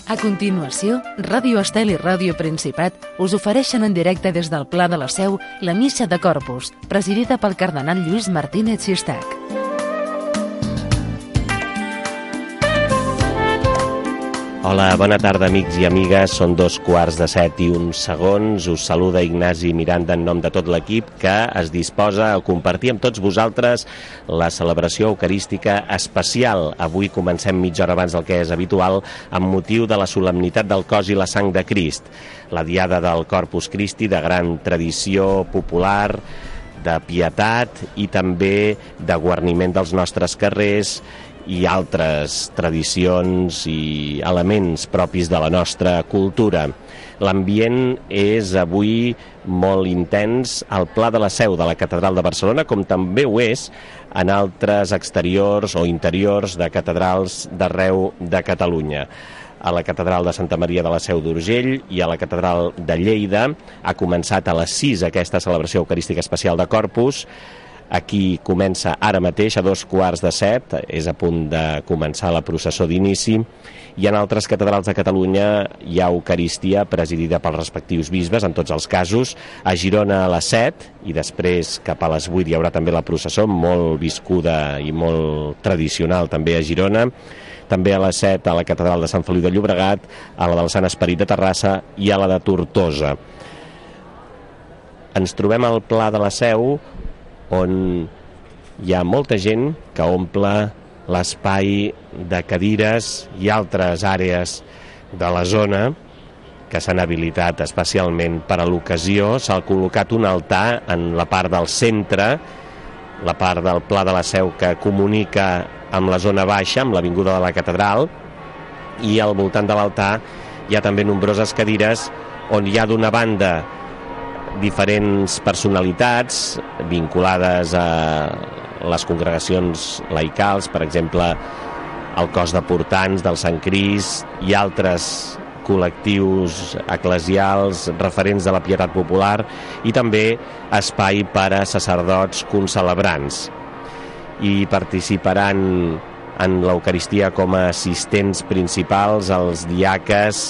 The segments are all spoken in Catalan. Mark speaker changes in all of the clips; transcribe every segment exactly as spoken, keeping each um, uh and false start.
Speaker 1: A continuació, Ràdio Estel i Ràdio Principat us ofereixen en directe des del Pla de la Seu la Missa de Corpus, presidida pel cardenal Lluís Martínez Sistac.
Speaker 2: Hola, bona tarda, amics i amigues. Són dos quarts de set i uns segons. Us saluda Ignasi Miranda en nom de tot l'equip que es disposa a compartir amb tots vosaltres la celebració eucarística especial. Avui comencem mitja hora abans del que és habitual amb motiu de la solemnitat del cos i la sang de Crist. La diada del Corpus Christi, de gran tradició popular, de pietat i també de guarniment dels nostres carrers i altres tradicions i elements propis de la nostra cultura. L'ambient és avui molt intens al Pla de la Seu de la Catedral de Barcelona, com també ho és en altres exteriors o interiors de catedrals d'arreu de Catalunya. A la Catedral de Santa Maria de la Seu d'Urgell i a la Catedral de Lleida ha començat a les sis aquesta celebració eucarística especial de Corpus. Aquí comença ara mateix a dos quarts de set, és a punt de començar la processó d'inici, i en altres catedrals de Catalunya hi ha Eucaristia presidida pels respectius bisbes, en tots els casos. A Girona a les set, i després cap a les vuit hi haurà també la processó, molt viscuda i molt tradicional també a Girona. També a les set a la Catedral de Sant Feliu de Llobregat, a la del Sant Esperit de Terrassa i a la de Tortosa. Ens trobem al Pla de la Seu, on hi ha molta gent que omple l'espai de cadires i altres àrees de la zona que s'han habilitat especialment per a l'ocasió. S'ha col·locat un altar en la part del centre, la part del Pla de la Seu que comunica amb la zona baixa, amb l'avinguda de la Catedral, i al voltant de l'altar hi ha també nombroses cadires on hi ha d'una banda diferents personalitats vinculades a les congregacions laicals, per exemple el cos de portants del Sant Crist i altres col·lectius eclesials referents de la pietat popular, i també espai per a sacerdots concelebrants. I participaran en l'Eucaristia com a assistents principals els diaques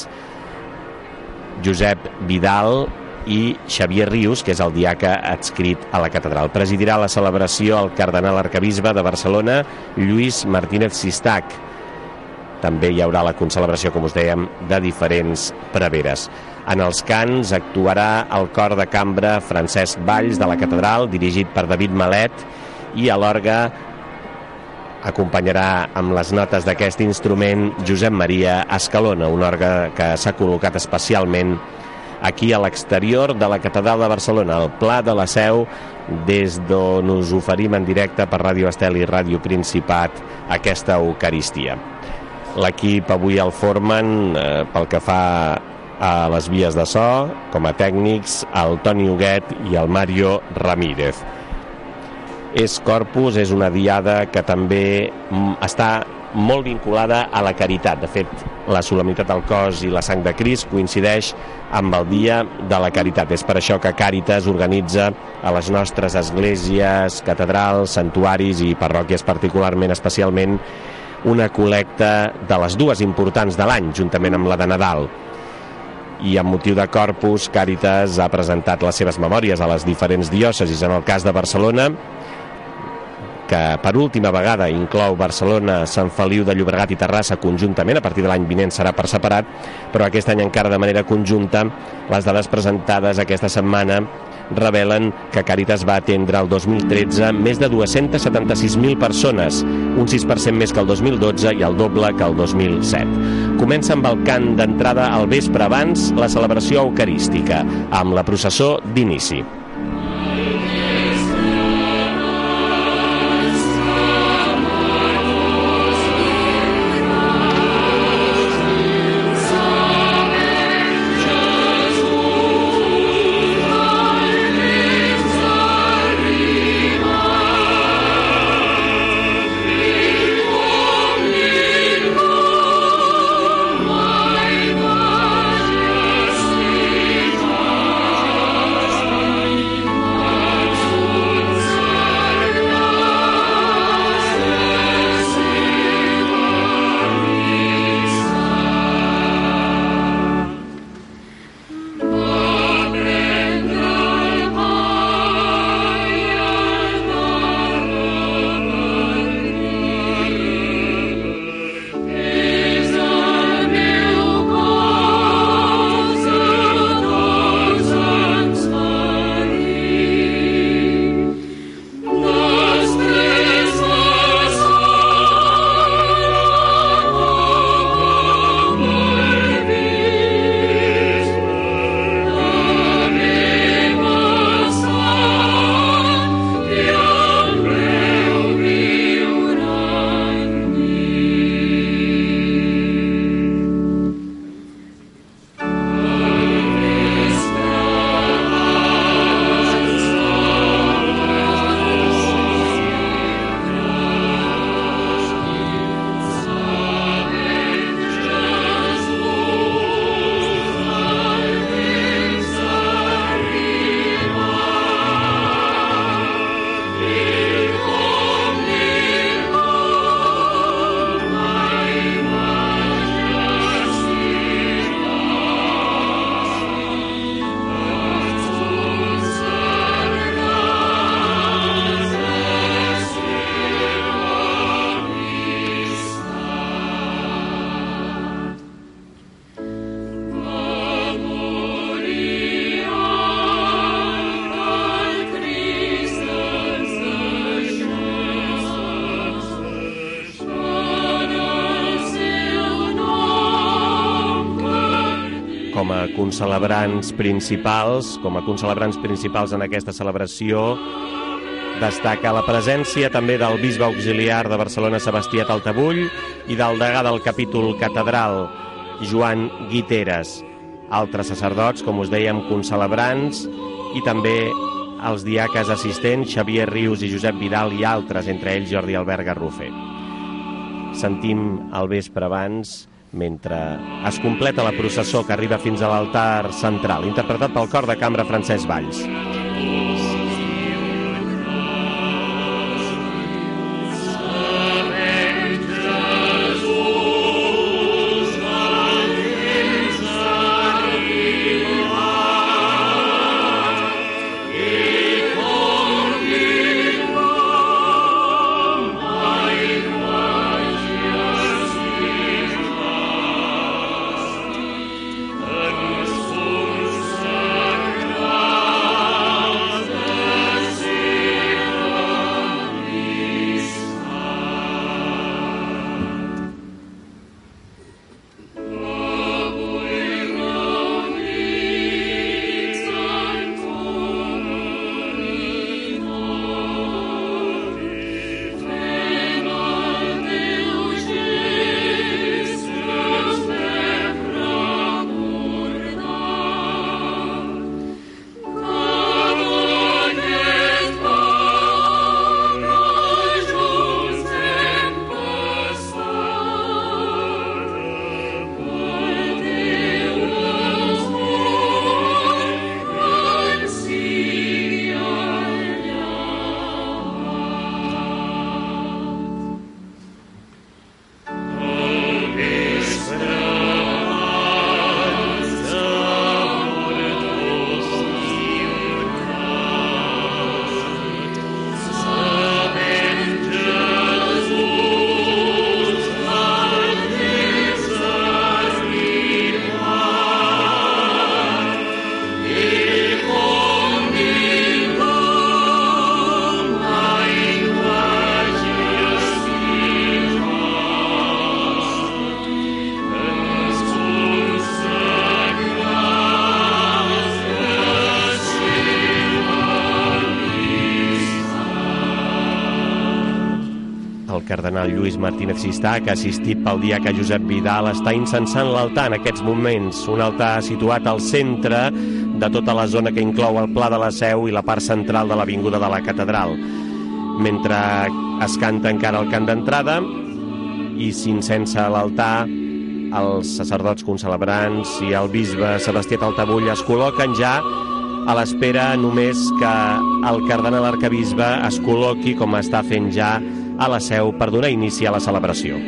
Speaker 2: Josep Vidal i Xavier Rius, que és el diaca adscrit a la catedral. Presidirà la celebració el cardenal arquebisbe de Barcelona, Lluís Martínez Sistac. També hi haurà la concelebració, com us dèiem, de diferents preveres. En els cants actuarà el cor de cambra Francesc Valls de la catedral, dirigit per David Malet, i a l'orgue acompanyarà amb les notes d'aquest instrument Josep Maria Escalona, un orgue que s'ha col·locat especialment aquí a l'exterior de la Catedral de Barcelona, al Pla de la Seu, des d'on us oferim en directe per Ràdio Estel i Ràdio Principat aquesta Eucaristia. L'equip avui el formen, eh, pel que fa a les vies de so, com a tècnics, el Toni Huguet i el Mario Ramírez. És Corpus, és una diada que també està molt vinculada a la caritat. De fet, la solemnitat del cos i la sang de Crist coincideix amb el dia de la caritat. És per això que Càritas organitza a les nostres esglésies, catedrals, santuaris i parròquies particularment, especialment, una col·lecta de les dues importants de l'any, juntament amb la de Nadal. I amb motiu de Corpus, Càritas ha presentat les seves memòries a les diferents diòcesis. En el cas de Barcelona, que per última vegada inclou Barcelona, Sant Feliu de Llobregat i Terrassa conjuntament, a partir de l'any vinent serà per separat, però aquest any encara de manera conjunta. Les dades presentades aquesta setmana revelen que Càritas va atendre el dos mil tretze més de dues-centes setanta-sis mil persones, un sis per cent més que el dos mil dotze i el doble que el dos mil set. Comença amb el cant d'entrada al vespre abans la celebració eucarística, amb la processó d'inici. concelebrants principals. Com a concelebrants principals en aquesta celebració destaca la presència també del bisbe auxiliar de Barcelona, Sebastià Taltabull, i del degà del capítol catedral, Joan Guiteres. Altres sacerdots, com us dèiem, concelebrants, i també els diaques assistents, Xavier Rius i Josep Vidal, i altres, entre ells Jordi Albert Garrofer. Sentim el vespre abans, mentre es completa la processó que arriba fins a l'altar central, interpretat pel cor de cambra Francesc Valls. Cardenal Lluís Martínez Xistà, que assistit pel diaca Josep Vidal, està incensant l'altar en aquests moments, un altar situat al centre de tota la zona que inclou el Pla de la Seu i la part central de l'Avinguda de la Catedral. Mentre es canta encara el cant d'entrada i s'incensa l'altar, els sacerdots concelebrants i el bisbe Sebastià Taltabull es col·loquen ja a l'espera només que el cardenal arcabisbe es col·loqui, com està fent ja a la Seu, per donar inici a la celebració.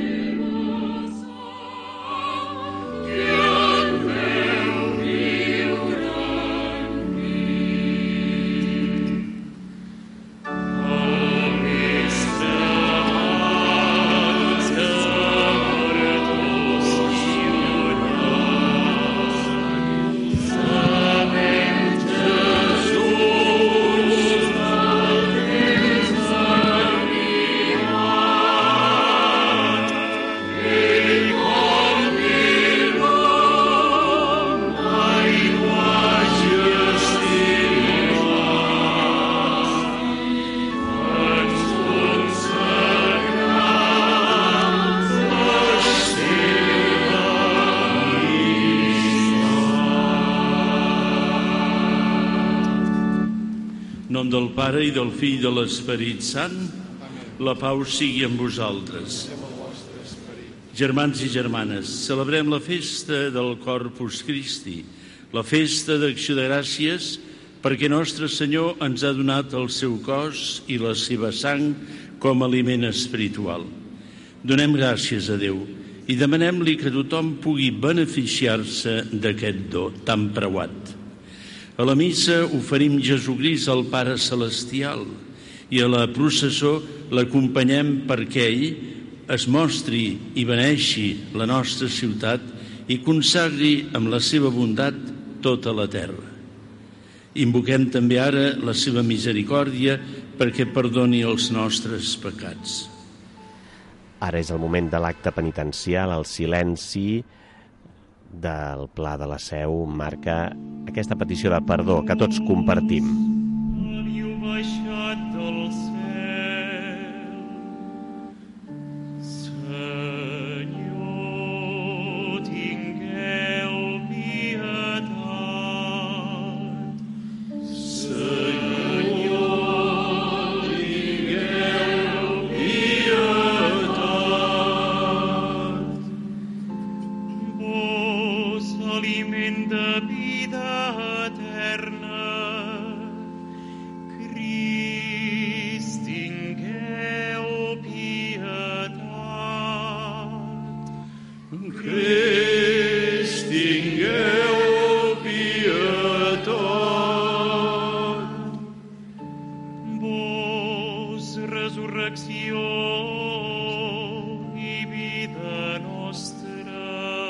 Speaker 3: nom del Pare i del Fill i de l'Esperit Sant, la pau sigui amb vosaltres. Germans i germanes, celebrem la festa del Corpus Christi, la festa d'acció de gràcies, perquè nostre Senyor ens ha donat el seu cos i la seva sang com a aliment espiritual. Donem gràcies a Déu i demanem-li que tothom pugui beneficiar-se d'aquest do tan preuat. A la missa oferim Jesucrist al Pare Celestial i a la processó l'acompanyem perquè ell es mostri i beneixi la nostra ciutat i consagri amb la seva bondat tota la terra. Invoquem també ara la seva misericòrdia perquè perdoni els nostres pecats.
Speaker 2: Ara és el moment de l'acte penitencial, el silenci del Pla de la Seu marca aquesta petició de perdó que tots compartim.
Speaker 4: Haviu baixat del cel, Senyor, tingueu pietat. Senyor, tingueu pietat. Vos, aliment de vida eterna, Crist, tingueu pietat. Crist, tingueu pietat. Vos, resurrecció i vida nostra,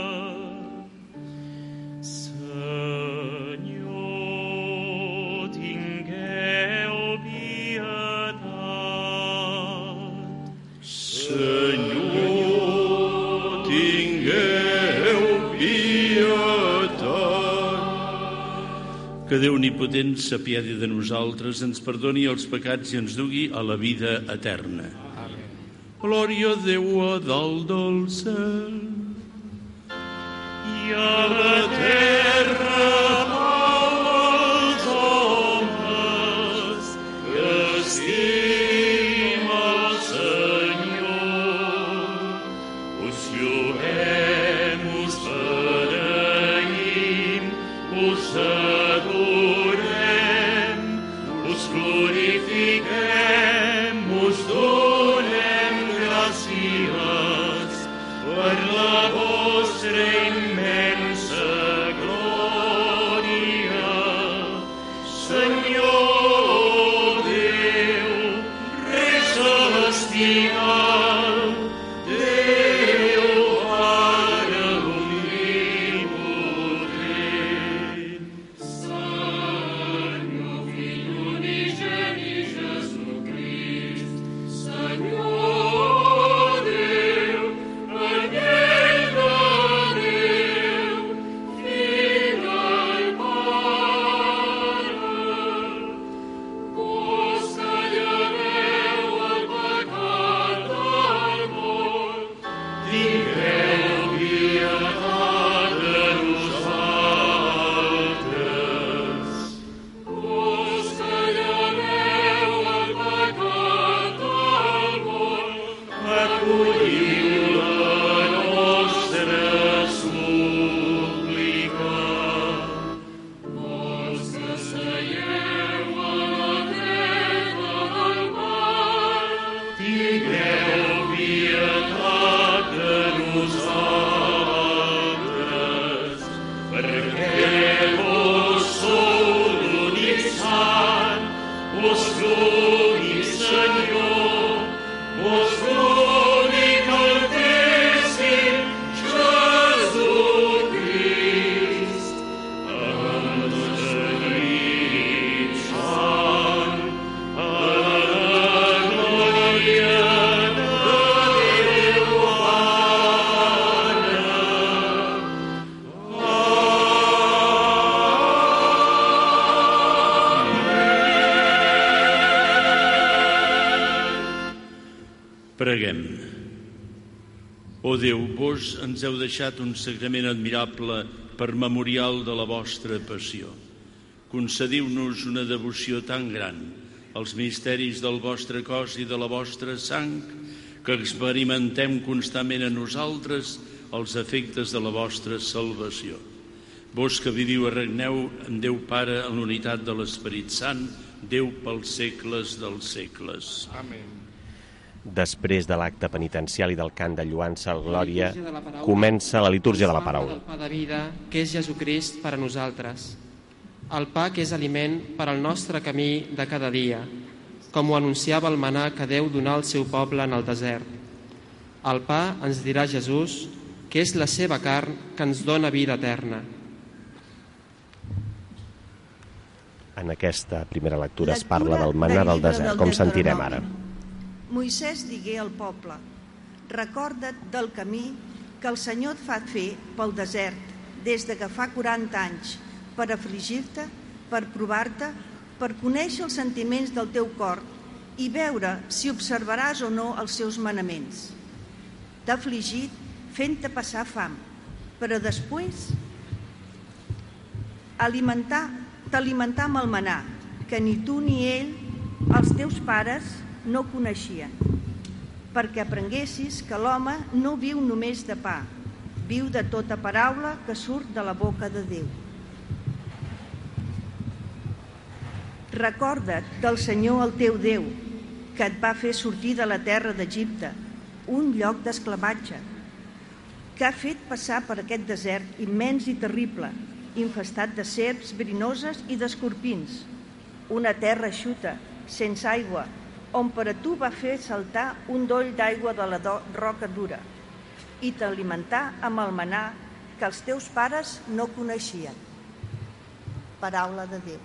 Speaker 4: Senyor, tingueu pietat. Senyor, tingueu pietat.
Speaker 3: Que Déu Omnipotent s'apiadi de nosaltres, ens perdoni els pecats i ens dugui a la vida eterna. Glòria a Déu a dalt del cel
Speaker 4: I a la terra pau als homes que estima el Senyor. Us lloem, us beneïm, us adorem, us glorifiquem, us donem gràcies per la vostra immensa glòria. Senyor Déu, Rei celestial, Déu Pare omnipotent. Senyor Fill unigeni Jesucrist, Senyor Déu, Anyell de Déu, Fill del Pare, vos que lleveu el pecat del món, tingueu pietat de nosaltres. Vos que lleveu el pecat del món, acolliu la nostra súplica. Vos que seieu a la dreta del mar, tingueu pietat de nosaltres, perquè vos sou l'únic sant, vos l'únic Senyor, vos l'únic Altíssim Jesucrist, amb l'Esperit Sant, a la glòria de Déu Pare.
Speaker 3: Preguem. O Déu, vos ens heu deixat un sagrament admirable per memorial de la vostra passió. Concediu-nos una devoció tan gran als misteris del vostre cos i de la vostra sang que experimentem constantment a nosaltres els efectes de la vostra salvació. Vos que viviu i regneu en Déu Pare en l'unitat de l'Esperit Sant, Déu pels segles dels segles.
Speaker 4: Amén.
Speaker 2: Després de l'acte penitencial i del cant de lloança al Glòria, comença la litúrgia de la paraula.
Speaker 5: El pa de vida, que és Jesucrist per a nosaltres. El pa que és aliment per al nostre camí de cada dia, com ho anunciava el manà que Déu donà al seu poble en el desert. El pa, ens dirà Jesús, que és la seva carn que ens dona vida eterna.
Speaker 2: En aquesta primera lectura es parla del manà del desert, com sentirem ara.
Speaker 6: Moisès digué al poble: recorda't del camí que el Senyor et fa fer pel desert des de que fa quaranta anys per afligir-te, per provar-te, per conèixer els sentiments del teu cor i veure si observaràs o no els seus manaments. T'ha afligit fent-te passar fam, però després alimentar, t'alimentar amb el manar, que ni tu ni ell, els teus pares, no coneixien, perquè aprenguessis que l'home no viu només de pa, viu de tota paraula que surt de la boca de Déu. Recorda't del Senyor el teu Déu, que et va fer sortir de la terra d'Egipte, un lloc d'esclavatge, que ha fet passar per aquest desert immens i terrible, infestat de serps verinoses i d'escorpins, una terra eixuta, sense aigua, on per a tu va fer saltar un doll d'aigua de la roca dura i t'alimentar amb el manar que els teus pares no coneixien. Paraula de Déu.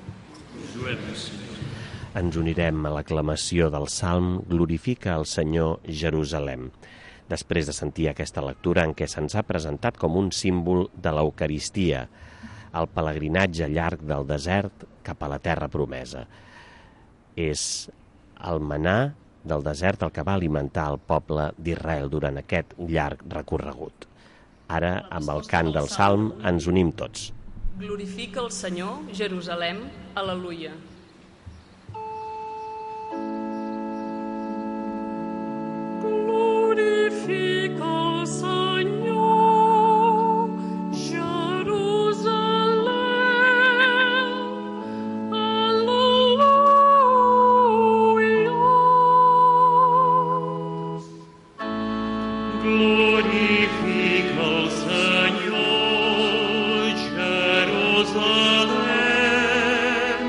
Speaker 2: Ens unirem a l'aclamació del Salm Glorifica el Senyor Jerusalem, després de sentir aquesta lectura en què se'ns ha presentat com un símbol de l'Eucaristia, el pelegrinatge llarg del desert cap a la terra promesa. És el manar del desert el que va alimentar el poble d'Israel durant aquest llarg recorregut. Ara, amb el cant del Salm, ens unim tots.
Speaker 7: Glorifica el Senyor, Jerusalem, al·leluia. Glorifica el Senyor, Jerusalem, al·leluia.
Speaker 4: Glorifica el Senyor, Jerusalem,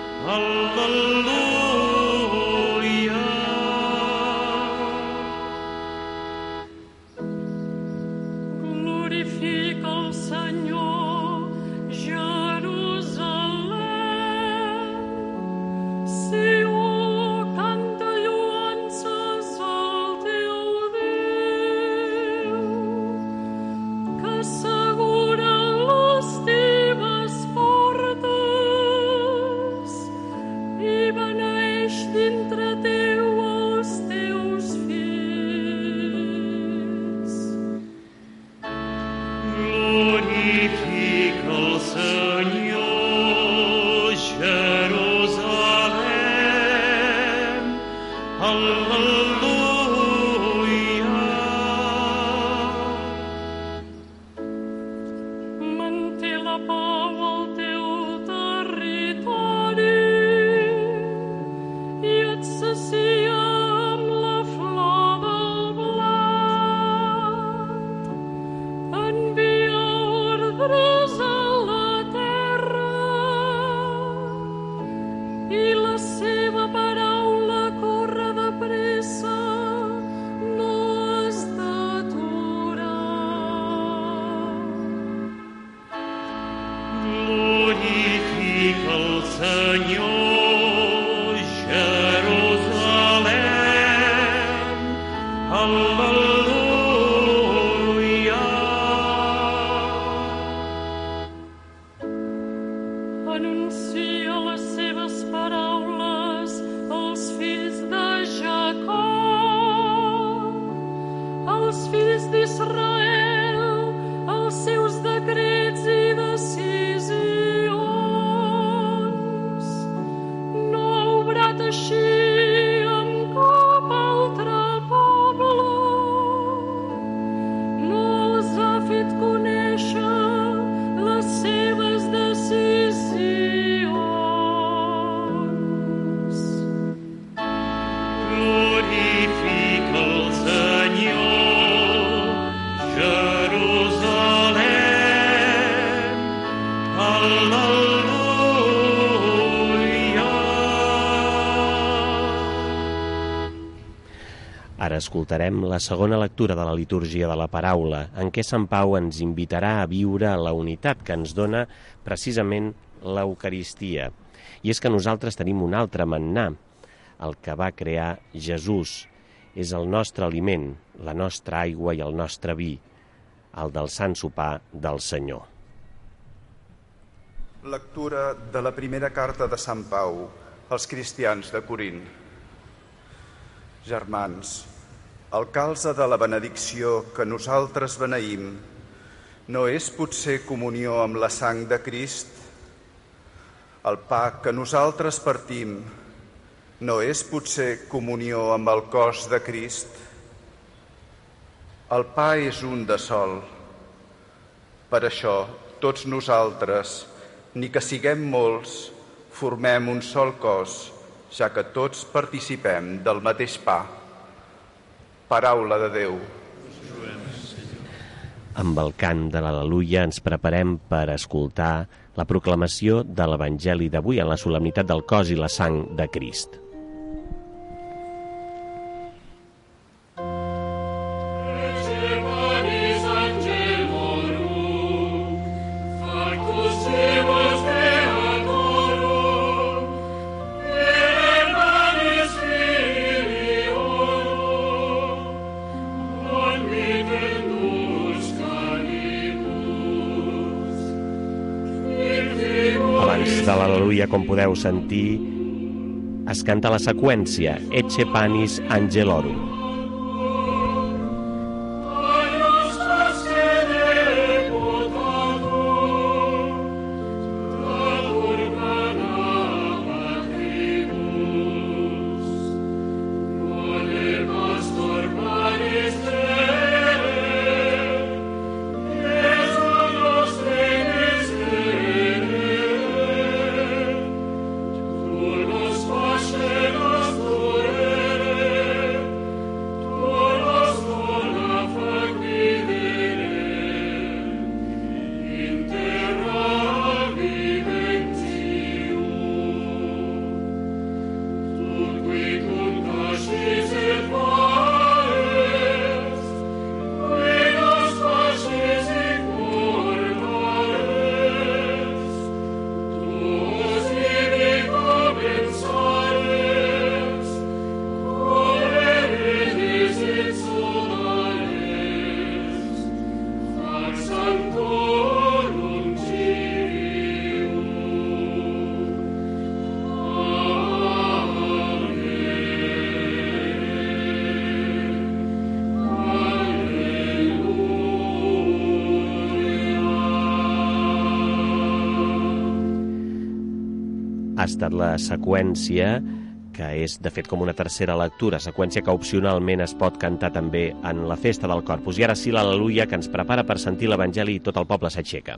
Speaker 4: al·leluia. Glorifica el Senyor, Jerusalem, Sió, canta lloances al teu Déu, que assegura les teves portes i beneeix dintre teu els teus fills. Glorifica el Senyor, Jerusalem, al·leluia. Manté la pau al teu territori i et sacia amb la flor del blat. Envia ordres a la terra i la seva paraula corre de pressa, no has d'aturar. Glorifica el Senyor, Jerusalem, al·leluia. Anuncia les seves paraules als fills de Jacob, als fills d'Israel, els seus decrets i decisions. No ha obrat així amb cap altre poble, no els ha fet conèixer les seves decisions. Glorifica el Senyor, Jerusalem, al·leluia.
Speaker 2: Ara escoltarem la segona lectura de la litúrgia de la paraula, en què Sant Pau ens invitarà a viure la unitat que ens dona precisament l'Eucaristia. I és que nosaltres tenim un altre mannar, el que va crear Jesús. És el nostre aliment, la nostra aigua i el nostre vi, el del sant sopar del Senyor.
Speaker 8: Lectura de la primera carta de Sant Pau als cristians de Corint. Germans, el calze de la benedicció que nosaltres beneïm no és potser comunió amb la sang de Crist? El pa que nosaltres partim no és potser comunió amb el cos de Crist? El pa és un de sol. Per això, tots nosaltres, ni que siguem molts, formem un sol cos, ja que tots participem del mateix pa. Paraula de Déu.
Speaker 2: Amb el cant de l'Al·leluia ens preparem per escoltar la proclamació de l'Evangeli d'avui en la solemnitat del cos i la sang de Crist. De l'Al·leluia, com podeu sentir, es canta la seqüència Ecce Panis Angelorum. Ha estat la seqüència, que és de fet com una tercera lectura, seqüència que opcionalment es pot cantar també en la festa del Corpus. I ara sí l'Al·leluia, que ens prepara per sentir l'Evangeli i tot el poble s'aixeca.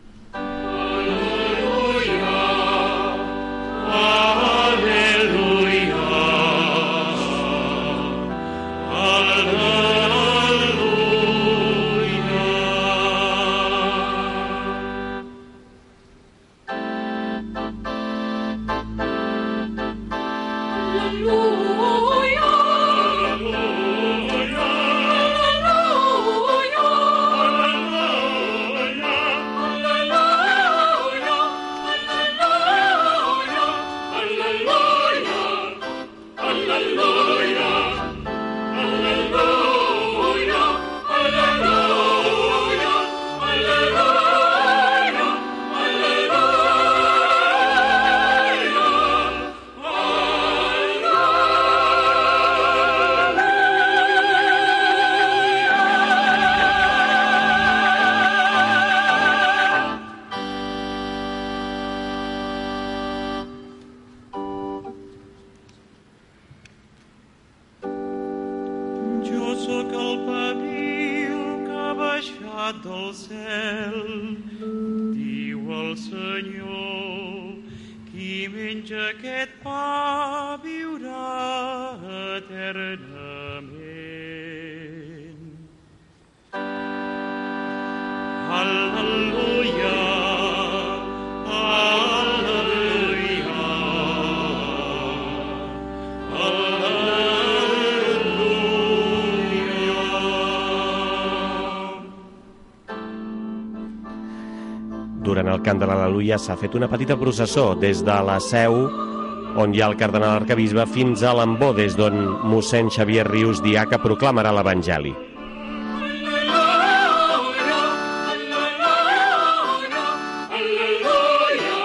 Speaker 2: Durant el cant de l'Al·leluia s'ha fet una petita processó des de la seu, on hi ha el cardenal arquebisbe, fins a l'Ambó, des d'on mossèn Xavier Rius, diaca, proclamarà l'Evangeli.
Speaker 4: Alleluia, alleluia, alleluia.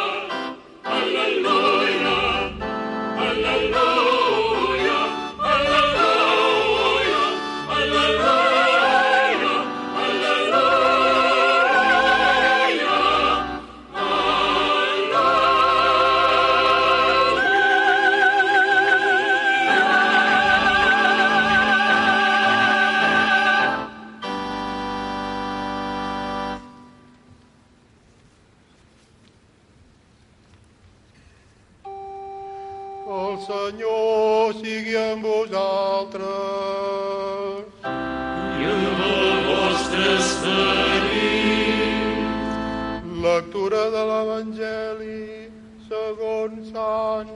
Speaker 9: Senyor sigui amb vosaltres.
Speaker 3: I amb el vostre esperit.
Speaker 9: Lectura de l'Evangeli segons Sant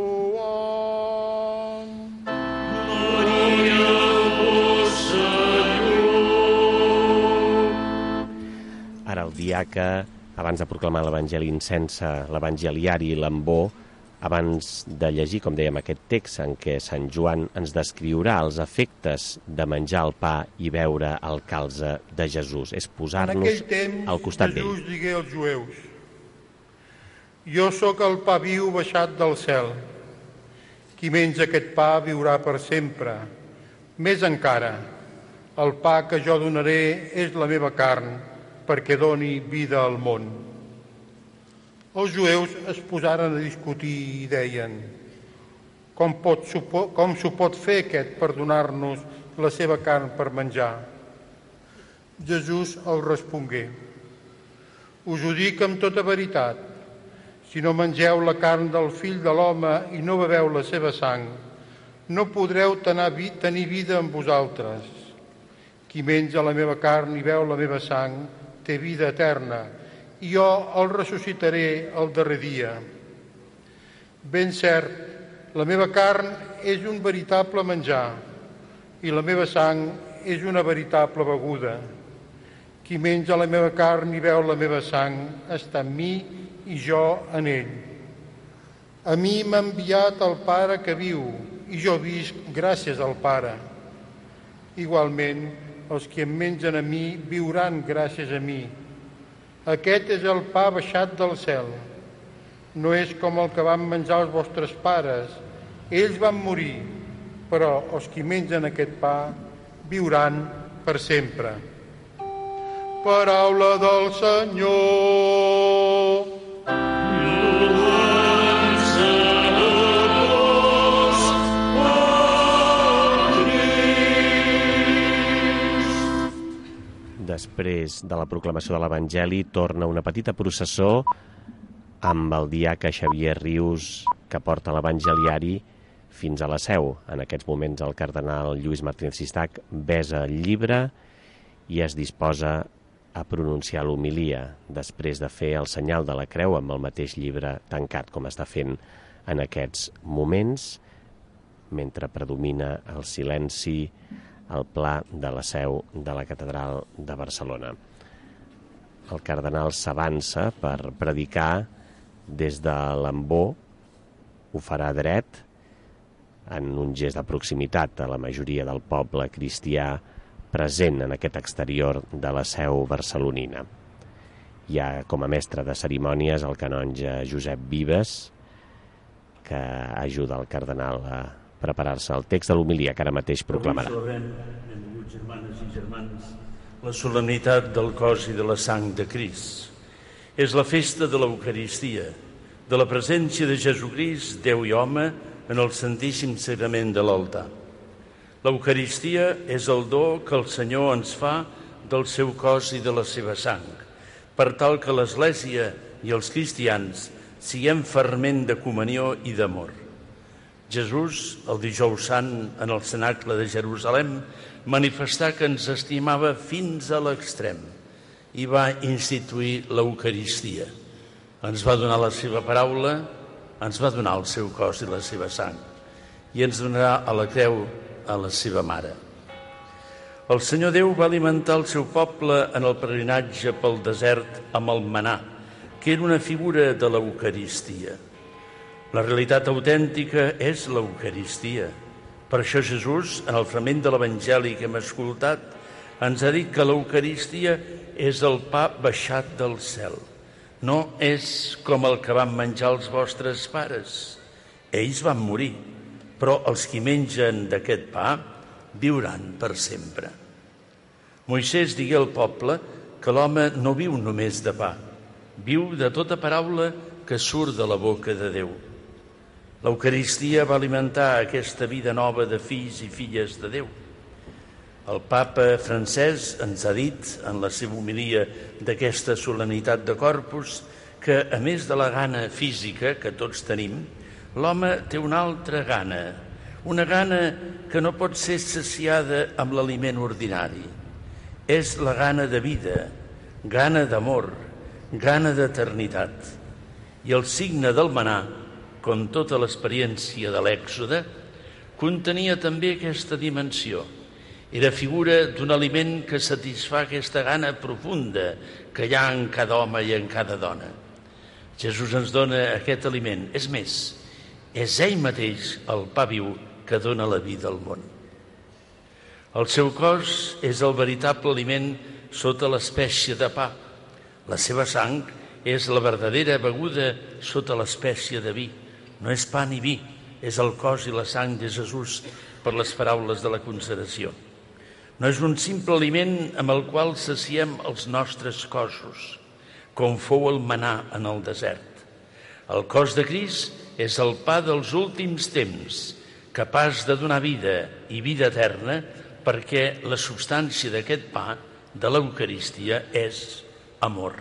Speaker 9: Joan.
Speaker 3: Glòria a vos, Senyor.
Speaker 2: Ara el diaca, abans de proclamar l'Evangeli incensa l'Evangeliari i l'ambó, abans de llegir, com dèiem, aquest text en què Sant Joan ens descriurà els efectes de menjar el pa i beure el calze de Jesús. És posar-nos al costat d'ell.
Speaker 9: Jesús digué als jueus: jo sóc el pa viu baixat del cel. Qui menja aquest pa viurà per sempre. Més encara, el pa que jo donaré és la meva carn, perquè doni vida al món. Els jueus es posaren a discutir i deien: com, pot, com s'ho pot fer aquest per donar-nos la seva carn per menjar? Jesús els respongué: us ho dic amb tota veritat, si no mengeu la carn del Fill de l'home i no beveu la seva sang, no podreu tenir vida en vosaltres. Qui menja la meva carn i beu la meva sang té vida eterna, i jo el ressuscitaré el darrer dia. Ben cert, la meva carn és un veritable menjar i la meva sang és una veritable beguda. Qui menja la meva carn i beu la meva sang està en mi i jo en ell. A mi m'ha enviat el Pare que viu i jo visc gràcies al Pare. Igualment, els que em mengen a mi viuran gràcies a mi. Aquest és el pa baixat del cel. No és com el que van menjar els vostres pares. Ells van morir, però els que mengen aquest pa viuran per sempre. Paraula del Senyor.
Speaker 3: Lloança a vos, oh Crist.
Speaker 2: Després de la proclamació de l'Evangeli, torna una petita processó amb el diaca Xavier Rius, que porta l'Evangeliari fins a la seu. En aquests moments el cardenal Lluís Martínez Sistac besa el llibre i es disposa a pronunciar l'homilia, després de fer el senyal de la creu amb el mateix llibre tancat, com està fent en aquests moments, mentre predomina el silenci al pla de la seu de la catedral de Barcelona. El cardenal s'avança per predicar des de l'ambó, ho farà dret, en un gest de proximitat a la majoria del poble cristià present en aquest exterior de la seu barcelonina. Hi ha com a mestre de cerimònies el canonge Josep Vives, que ajuda el cardenal a preparar-se el text de l'homilia que ara mateix proclamarà.
Speaker 3: Avui celebrem, benvolguts germanes i germans, la solemnitat del cos i de la sang de Crist. És la festa de l'Eucaristia, de la presència de Jesucrist, Déu i home, en el Santíssim Sagrament de l'altar. L'Eucaristia és el do que el Senyor ens fa del seu cos i de la seva sang, per tal que l'Església i els cristians siguem ferment de comunió i d'amor. Jesús, el dijous sant, en el cenacle de Jerusalem, manifestà que ens estimava fins a l'extrem i va instituir l'Eucaristia. Ens va donar la seva paraula, ens va donar el seu cos i la seva sang, i ens donarà a la creu a la seva mare. El Senyor Déu va alimentar el seu poble en el peregrinatge pel desert amb el manà, que era una figura de l'Eucaristia. La realitat autèntica és l'Eucaristia. Per això Jesús, en el fragment de l'Evangeli que hem escoltat, ens ha dit que l'Eucaristia és el pa baixat del cel. No és com el que van menjar els vostres pares. Ells van morir, però els que mengen d'aquest pa viuran per sempre. Moisès digué al poble que l'home no viu només de pa, viu de tota paraula que surt de la boca de Déu. L'Eucaristia va alimentar aquesta vida nova de fills i filles de Déu. El papa francès ens ha dit, en la seva homilia d'aquesta solemnitat de Corpus, que a més de la gana física que tots tenim, l'home té una altra gana, una gana que no pot ser saciada amb l'aliment ordinari. És la gana de vida, gana d'amor, gana d'eternitat. I el signe del manà, com tota l'experiència de l'Èxode, contenia també aquesta dimensió. Era figura d'un aliment que satisfà aquesta gana profunda que hi ha en cada home i en cada dona. Jesús ens dona aquest aliment. És més, és ell mateix el pa viu que dona la vida al món. El seu cos és el veritable aliment sota l'espècie de pa. La seva sang és la verdadera beguda sota l'espècie de vi. No és pa ni vi, és el cos i la sang de Jesús per les paraules de la consagració. No és un simple aliment amb el qual saciem els nostres cossos, com fou el manà en el desert. El cos de Crist és el pa dels últims temps, capaç de donar vida i vida eterna, perquè la substància d'aquest pa, de l'Eucaristia, és amor.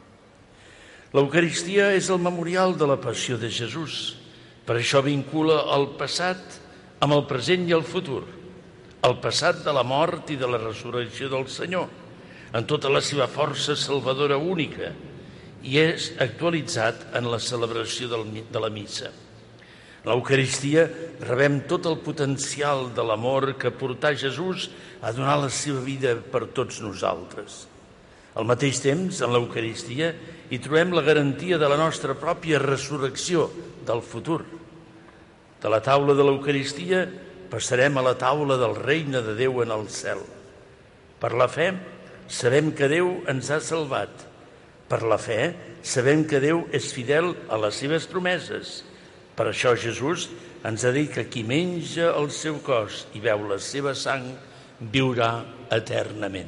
Speaker 3: L'Eucaristia és el memorial de la passió de Jesús. Per això vincula el passat amb el present i el futur, el passat de la mort i de la resurrecció del Senyor, en tota la seva força salvadora única, i és actualitzat en la celebració de la missa. En l'Eucaristia rebem tot el potencial de l'amor que portà Jesús a donar la seva vida per tots nosaltres. Al mateix temps, en l'Eucaristia, hi trobem la garantia de la nostra pròpia resurrecció del futur. De la taula de l'Eucaristia passarem a la taula del regne de Déu en el cel. Per la fe, sabem que Déu ens ha salvat. Per la fe, sabem que Déu és fidel a les seves promeses. Per això Jesús ens ha dit que qui menja el seu cos i beu la seva sang viurà eternament.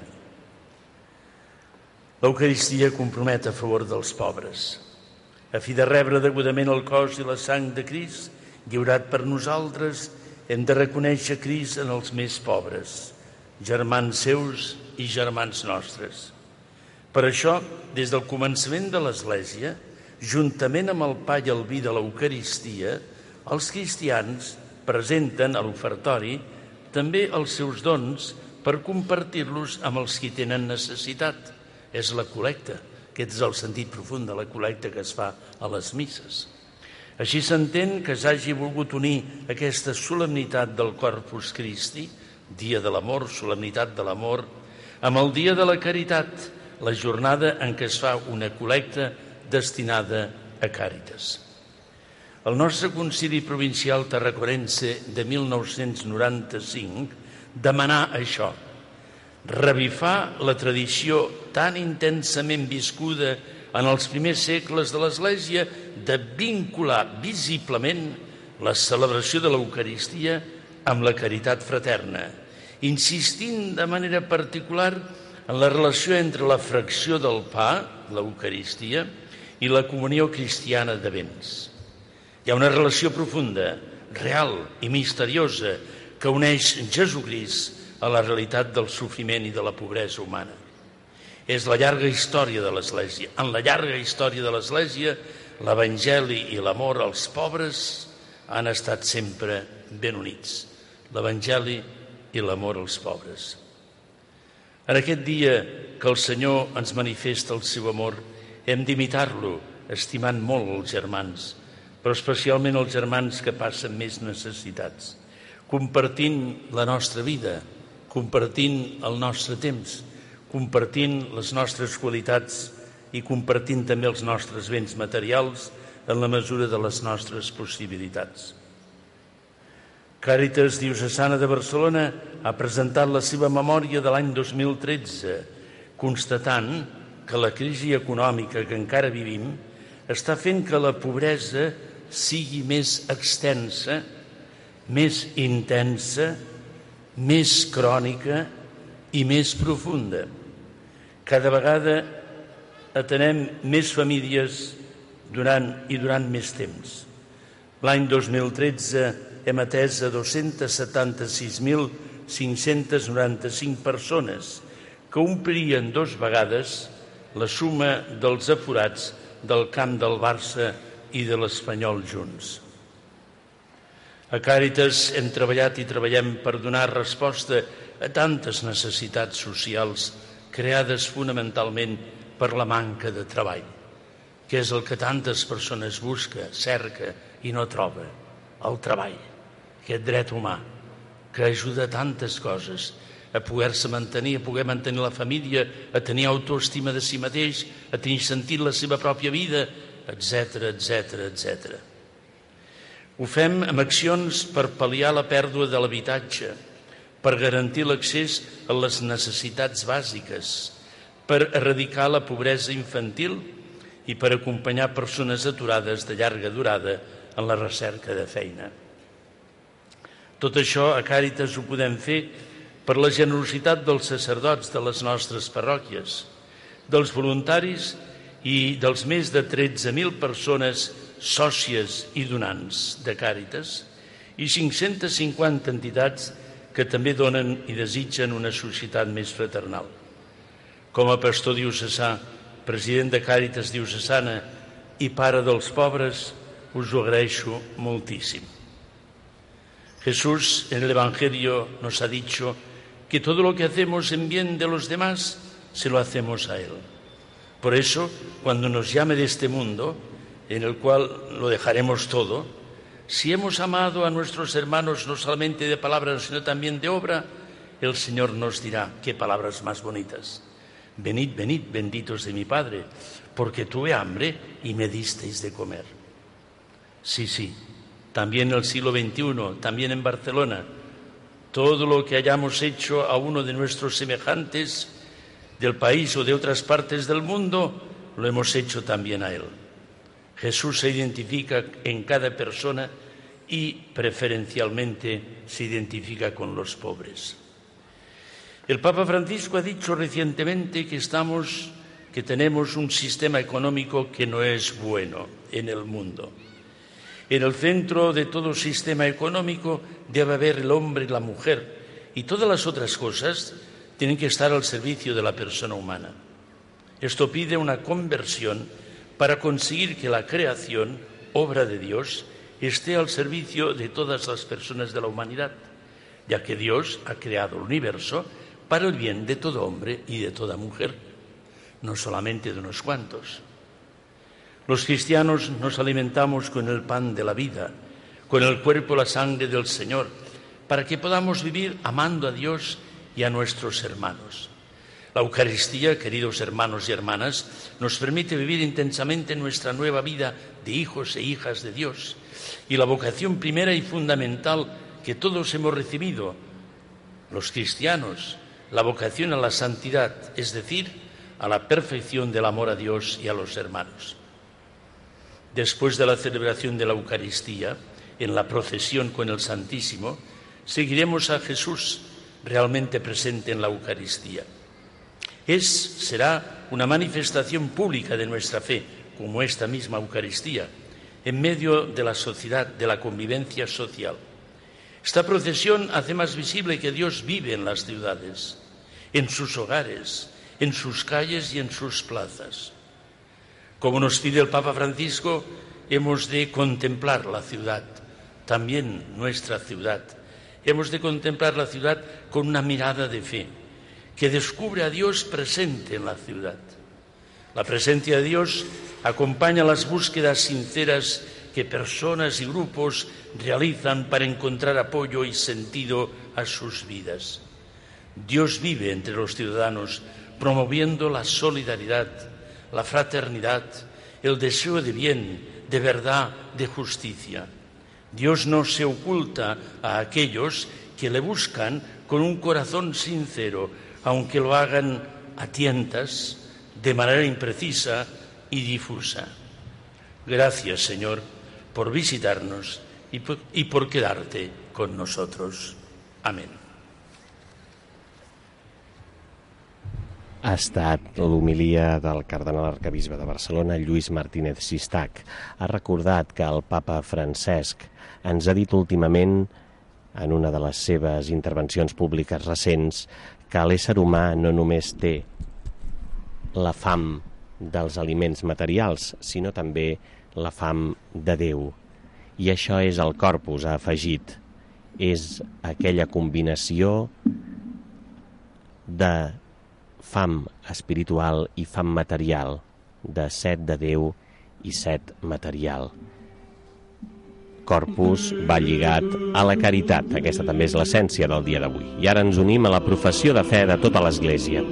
Speaker 3: L'Eucaristia compromet a favor dels pobres. A fi de rebre degudament el cos i la sang de Crist, lliurat per nosaltres, hem de reconèixer Crist en els més pobres, germans seus i germans nostres. Per això, des del començament de l'Església, juntament amb el pa i el vi de l'Eucaristia, els cristians presenten a l'ofertori també els seus dons per compartir-los amb els qui tenen necessitat. És la col·lecta. Aquest és el sentit profund de la col·lecta que es fa a les misses. Així s'entén que s'hagi volgut unir aquesta solemnitat del Corpus Christi, dia de l'amor, solemnitat de l'amor, amb el dia de la caritat, la jornada en què es fa una col·lecta destinada a Càritas. El nostre Concili Provincial Tarraconense de mil nou-cents noranta-cinc demanà això, revifar la tradició tan intensament viscuda en els primers segles de l'Església de vincular visiblement la celebració de l'Eucaristia amb la caritat fraterna, insistint de manera particular en la relació entre la fracció del pa, l'Eucaristia, i la comunió cristiana de béns. Hi ha una relació profunda, real i misteriosa que uneix Jesucrist a la realitat del sofriment i de la pobresa humana. És la llarga història de l'Església. En la llarga història de l'Església, l'Evangeli i l'amor als pobres han estat sempre ben units. L'Evangeli i l'amor als pobres. En aquest dia que el Senyor ens manifesta el seu amor, hem d'imitar-lo, estimant molt els germans, però especialment els germans que passen més necessitats, compartint la nostra vida, compartint el nostre temps, compartint les nostres qualitats i compartint també els nostres béns materials en la mesura de les nostres possibilitats. Càritas Diocesana de Barcelona ha presentat la seva memòria de l'any dos mil tretze, constatant que la crisi econòmica que encara vivim està fent que la pobresa sigui més extensa, més intensa, més crònica i més profunda. Cada vegada atenem més famílies durant i durant més temps. L'any dos mil tretze hem atès a dos-cents setanta-sis mil cinc-cents noranta-cinc persones que omplien dos vegades la suma dels aforats del camp del Barça i de l'Espanyol junts. A Càritas hem treballat i treballem per donar resposta a tantes necessitats socials creades fonamentalment per la manca de treball, que és el que tantes persones busca, cerca i no troba, el treball, aquest dret humà, que ajuda a tantes coses, a poder-se mantenir, a poder mantenir la família, a tenir autoestima de si mateix, a tenir sentit la seva pròpia vida, etcètera, etcètera, etcètera. Ho fem amb accions per pal·liar la pèrdua de l'habitatge, per garantir l'accés a les necessitats bàsiques, per erradicar la pobresa infantil i per acompanyar persones aturades de llarga durada en la recerca de feina. Tot això a Càritas ho podem fer per la generositat dels sacerdots de les nostres parròquies, dels voluntaris i dels més de tretze mil persones sòcies i donants de Càritas i cinc-centes cinquanta entitats que també donen i desitgen una societat més fraternal. Com a pastor diocesà, president de Càritas diocesana i pare dels pobres, us ho agraeixo moltíssim. Jesús en el Evangelio nos ha dicho que todo lo que hacemos en bien de los demás se lo hacemos a Él. Por eso, cuando nos llame de este mundo, en el cual lo dejaremos todo, si hemos amado a nuestros hermanos no solamente de palabras, sino también de obra, el Señor nos dirá, qué palabras más bonitas. Venid, venid, benditos de mi Padre, porque tuve hambre y me disteis de comer. Sí, sí, también en el siglo veintiuno, también en Barcelona, todo lo que hayamos hecho a uno de nuestros semejantes del país o de otras partes del mundo, lo hemos hecho también a Él. Jesús se identifica en cada persona y preferencialmente se identifica con los pobres. El Papa Francisco ha dicho recientemente que estamos, que tenemos un sistema económico que no es bueno en el mundo. En el centro de todo sistema económico debe haber el hombre y la mujer, y todas las otras cosas tienen que estar al servicio de la persona humana. Esto pide una conversión para conseguir que la creación, obra de Dios, esté al servicio de todas las personas de la humanidad, ya que Dios ha creado el universo para el bien de todo hombre y de toda mujer, no solamente de unos cuantos. Los cristianos nos alimentamos con el pan de la vida, con el cuerpo y la sangre del Señor, para que podamos vivir amando a Dios y a nuestros hermanos. La Eucaristía, queridos hermanos y hermanas, nos permite vivir intensamente nuestra nueva vida de hijos e hijas de Dios. Y la vocación primera y fundamental que todos hemos recibido, los cristianos, la vocación a la santidad, es decir, a la perfección del amor a Dios y a los hermanos. Después de la celebración de la Eucaristía, en la procesión con el Santísimo, seguiremos a Jesús realmente presente en la Eucaristía. Es, será una manifestación pública de nuestra fe, como esta misma Eucaristía, en medio de la sociedad, de la convivencia social. Esta procesión hace más visible que Dios vive en las ciudades, en sus hogares, en sus calles y en sus plazas. Como nos pide el Papa Francisco, hemos de contemplar la ciudad, también nuestra ciudad. Hemos de contemplar la ciudad con una mirada de fe, que descubre a Dios presente en la ciudad. La presencia de Dios acompaña las búsquedas sinceras que personas y grupos realizan para encontrar apoyo y sentido a sus vidas. Dios vive entre los ciudadanos, promoviendo la solidaridad, la fraternidad, el deseo de bien, de verdad, de justicia. Dios no se oculta a aquellos que le buscan con un corazón sincero, aunque lo hagan a tientas, de manera imprecisa y difusa. Gracias, Señor, por visitarnos y por, y por quedarte con nosotros. Amén.
Speaker 2: Ha estat l'homilia del cardenal arquebisbe de Barcelona, Lluís Martínez Sistac. Ha recordat que el papa Francesc ens ha dit últimament, en una de les seves intervencions públiques recents, que l'ésser humà no només té la fam dels aliments materials, sinó també la fam de Déu. I això és el corpus, ha afegit. És aquella combinació de fam espiritual i fam material, de set de Déu i set material. Corpus va lligat a la caritat. Aquesta també és l'essència del dia d'avui. I ara ens unim a la professió de fe de tota l'Església.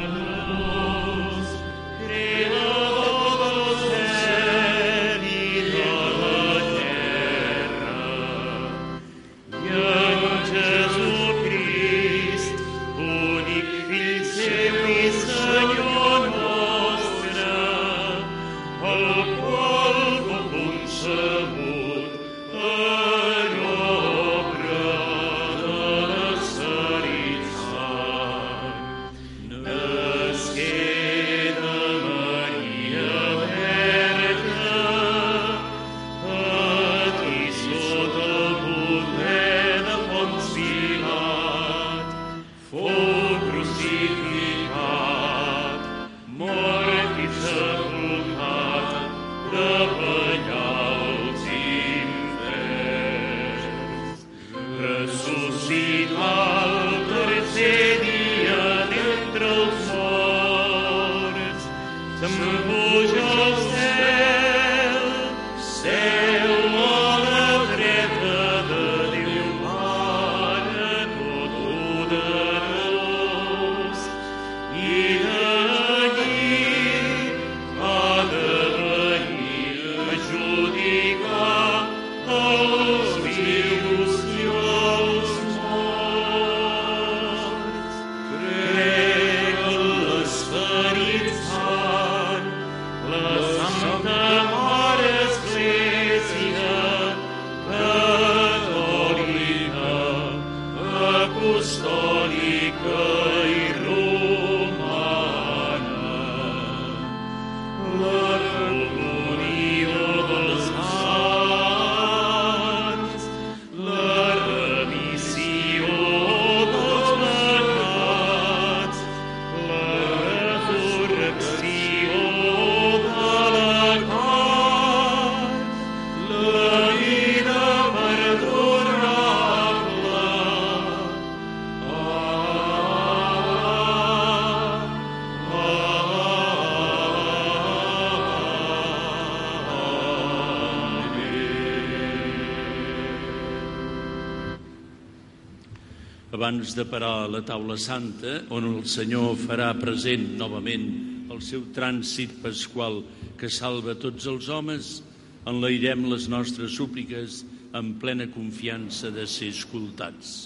Speaker 3: Abans de parar a la taula santa, on el Senyor farà present novament el seu trànsit pasqual que salva tots els homes, enlairem les nostres súpliques amb plena confiança de ser escoltats.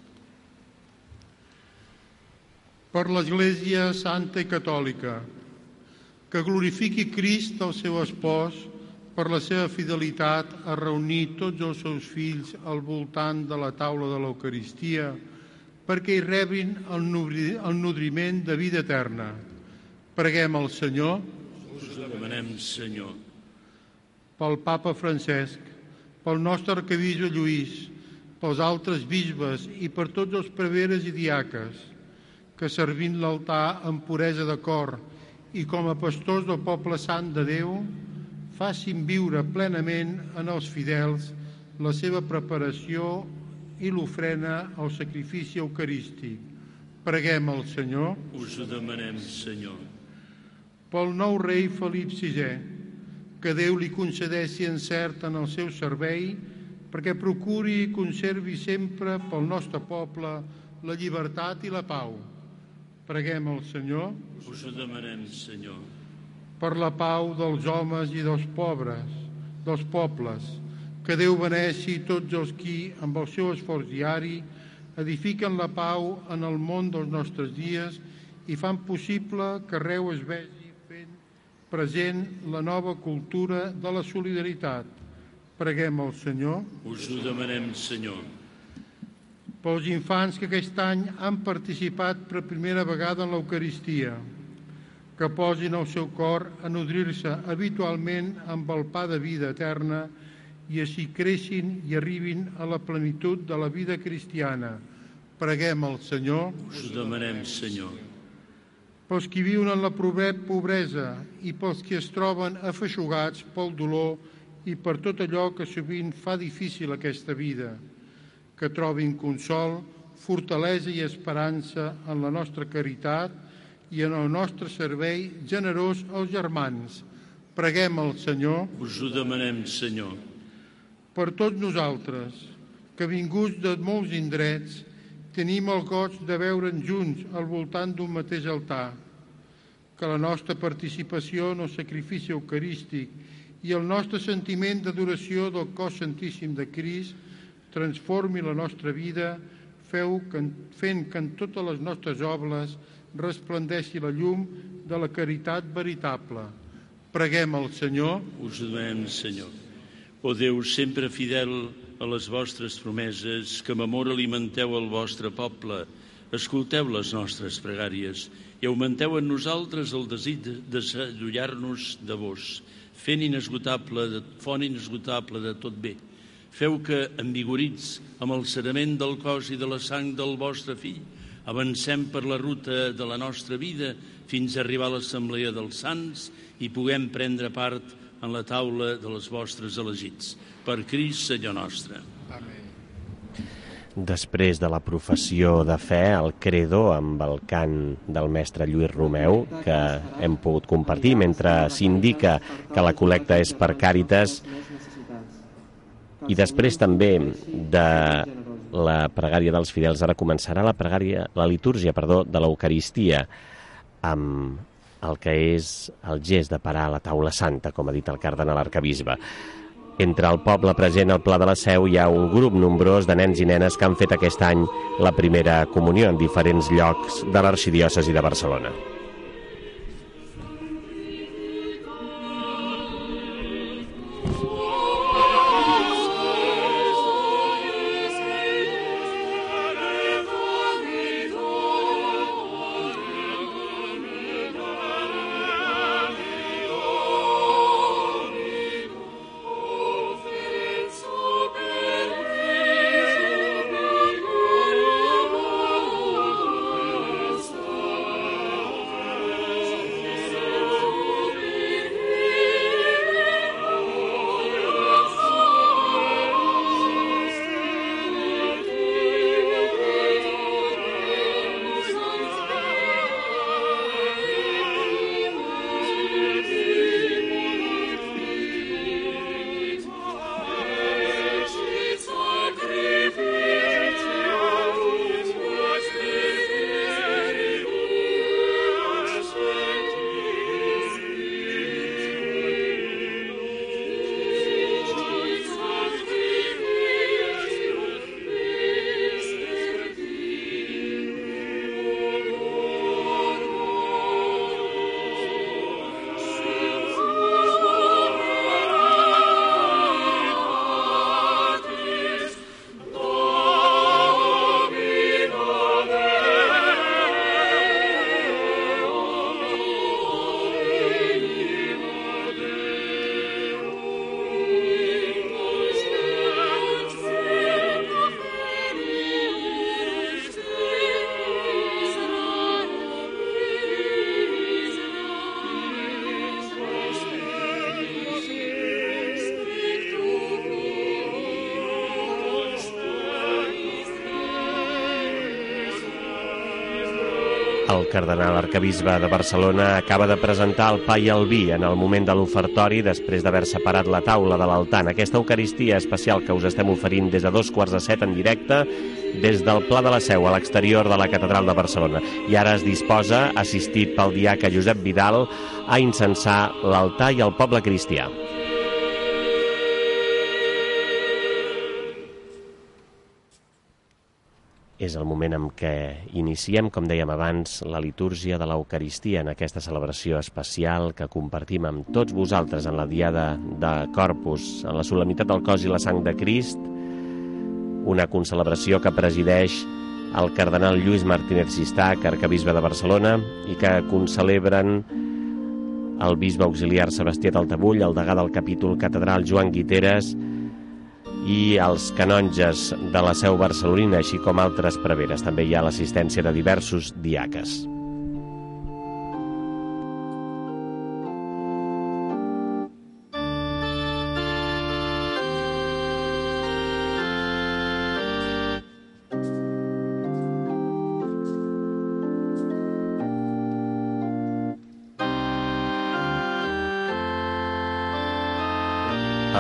Speaker 9: Per l'Església Santa i Catòlica, que glorifiqui Crist, el seu espòs, per la seva fidelitat a reunir tots els seus fills al voltant de la taula de l'Eucaristia, perquè hi rebin el nodriment de vida eterna. Preguem al Senyor.
Speaker 3: Us ho demanem, Senyor.
Speaker 9: Pel Papa Francesc, pel nostre arquebisbe Lluís, pels altres bisbes i per tots els preveres i diaques, que servint l'altar amb puresa de cor i com a pastors del poble sant de Déu, facin viure plenament en els fidels la seva preparació i l'ofrena al sacrifici eucarístic. Preguem al Senyor.
Speaker 3: Us ho demanem, Senyor.
Speaker 9: Pel nou rei Felip sisè, que Déu li concedeixi encert en el seu servei, perquè procuri i conservi sempre pel nostre poble la llibertat i la pau. Preguem al Senyor.
Speaker 3: Us ho demanem, Senyor.
Speaker 9: Per la pau dels homes i dels pobres, dels pobles, que Déu beneixi tots els qui, amb el seu esforç diari, edifiquen la pau en el món dels nostres dies i fan possible que arreu es vegi fent present la nova cultura de la solidaritat. Preguem al Senyor.
Speaker 3: Us ho demanem, Senyor.
Speaker 9: Pels infants que aquest any han participat per primera vegada en l'Eucaristia, que posin el seu cor a nodrir-se habitualment amb el pa de vida eterna i així creixin i arribin a la plenitud de la vida cristiana. Preguem al Senyor.
Speaker 3: Us ho demanem, Senyor.
Speaker 9: Pels qui viuen en la pobresa i pels qui es troben afeixugats pel dolor i per tot allò que sovint fa difícil aquesta vida, que trobin consol, fortalesa i esperança en la nostra caritat i en el nostre servei generós als germans. Preguem al Senyor.
Speaker 3: Us ho demanem, Senyor.
Speaker 9: Per tots nosaltres, que vinguts de molts indrets, tenim el goig de veure'ns junts al voltant d'un mateix altar, que la nostra participació en el sacrifici eucarístic i el nostre sentiment d'adoració del cos santíssim de Crist transformi la nostra vida, feu que, fent que en totes les nostres obres resplendeixi la llum de la caritat veritable. Preguem al Senyor.
Speaker 3: Us ho demanem, Senyor. O Déu, sempre fidel a les vostres promeses, que amb amor alimenteu el vostre poble, escolteu les nostres pregàries i augmenteu en nosaltres el desig de desallunyar-nos de vos, fent inesgotable, de, font inesgotable de tot bé. Feu que, envigorits amb el serament del cos i de la sang del vostre fill, avancem per la ruta de la nostra vida fins a arribar a l'assemblea dels sants i puguem prendre part en la taula de les vostres elegits. Per Crist, Senyor nostre.
Speaker 9: Amén.
Speaker 2: Després de la professió de fe, el credo amb el cant del mestre Lluís Romeu, que hem pogut compartir mentre s'indica que la col·lecta és per Càritas, i després també de la pregària dels fidels, ara començarà la pregària, la litúrgia, perdó, de l'Eucaristia, amb el que és el gest de parar a la taula santa, com ha dit el cardenal arcabisbe. Entre el poble present al Pla de la Seu hi ha un grup nombrós de nens i nenes que han fet aquest any la primera comunió en diferents llocs de l'arxidiòcesi de Barcelona. El cardenal arcabisbe de Barcelona acaba de presentar el pa i el vi en el moment de l'ofertori després d'haver separat la taula de l'altar en aquesta Eucaristia especial que us estem oferint des de dos quarts de set en directe des del Pla de la Seu a l'exterior de la Catedral de Barcelona. I ara es disposa, assistit pel diaca Josep Vidal, a incensar l'altar i el poble cristià. És el moment en què iniciem, com dèiem abans, la litúrgia de l'Eucaristia en aquesta celebració especial que compartim amb tots vosaltres en la Diada de Corpus, en la solemnitat del cos i la sang de Crist, una concelebració que presideix el cardenal Lluís Martínez Sistac, arcabisbe de Barcelona, i que concelebren el bisbe auxiliar Sebastià Taltabull, el degà del capítol catedral Joan Guiteres, i els canonges de la Seu barcelonina, així com altres preveres. També hi ha l'assistència de diversos diaques.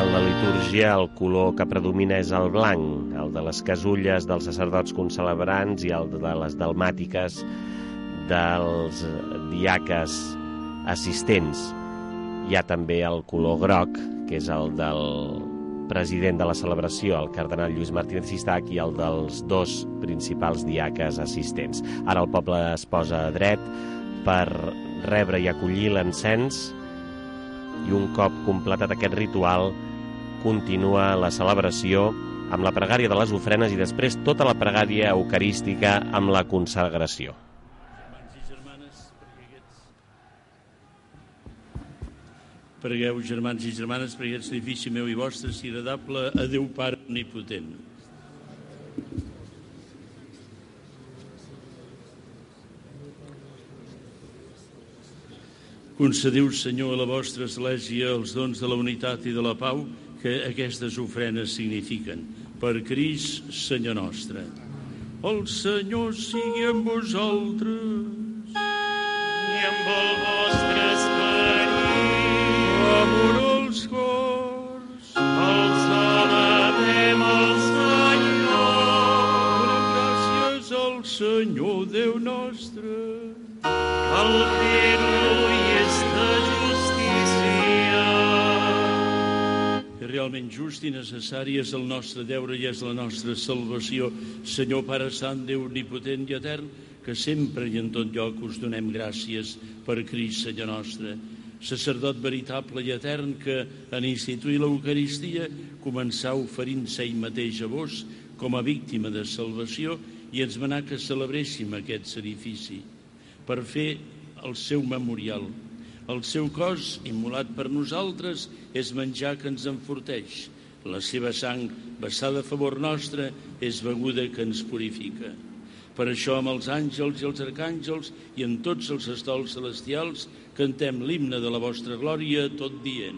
Speaker 2: En la litúrgia el color que predomina és el blanc, el de les casulles dels sacerdots concelebrants i el de les dalmàtiques dels diaques assistents. Hi ha també el color groc, que és el del president de la celebració, el cardenal Lluís Martínez Sistac, i el dels dos principals diaques assistents. Ara el poble es posa dret per rebre i acollir l'encens, i un cop completat aquest ritual continua la celebració amb la pregària de les ofrenes i després tota la pregària eucarística amb la consagració.
Speaker 3: Germans i germanes, pregueu, germans i germanes, perquè aquest sacrifici meu i vostre sigui agradable a Déu Pare Omnipotent. Concediu, Senyor, a la vostra Església els dons de la unitat i de la pau que aquestes ofrenes signifiquen. Per Crist, Senyor nostre. El Senyor sigui amb vosaltres.
Speaker 10: I amb el vostre esperit.
Speaker 3: Amor als cors.
Speaker 10: Els alabem al Senyor.
Speaker 3: Donem gràcies al Senyor, Déu nostre.
Speaker 10: Cal fer-ho i és de justícia.
Speaker 3: Que realment just i necessari és el nostre deure i és la nostra salvació. Senyor Pare Sant, Déu omnipotent i etern, que sempre i en tot lloc us donem gràcies per Crist, Senyor nostre. Sacerdot veritable i etern, que en instituir l'Eucaristia començà oferint-se ell mateix a vos com a víctima de salvació i ens manà que celebréssim aquest sacrifici per fer el seu memorial. El seu cos, immolat per nosaltres, és menjar que ens enforteix. La seva sang, vessada a favor nostre, és beguda que ens purifica. Per això, amb els àngels i els arcàngels i en tots els estols celestials, cantem l'himne de la vostra glòria, tot dient.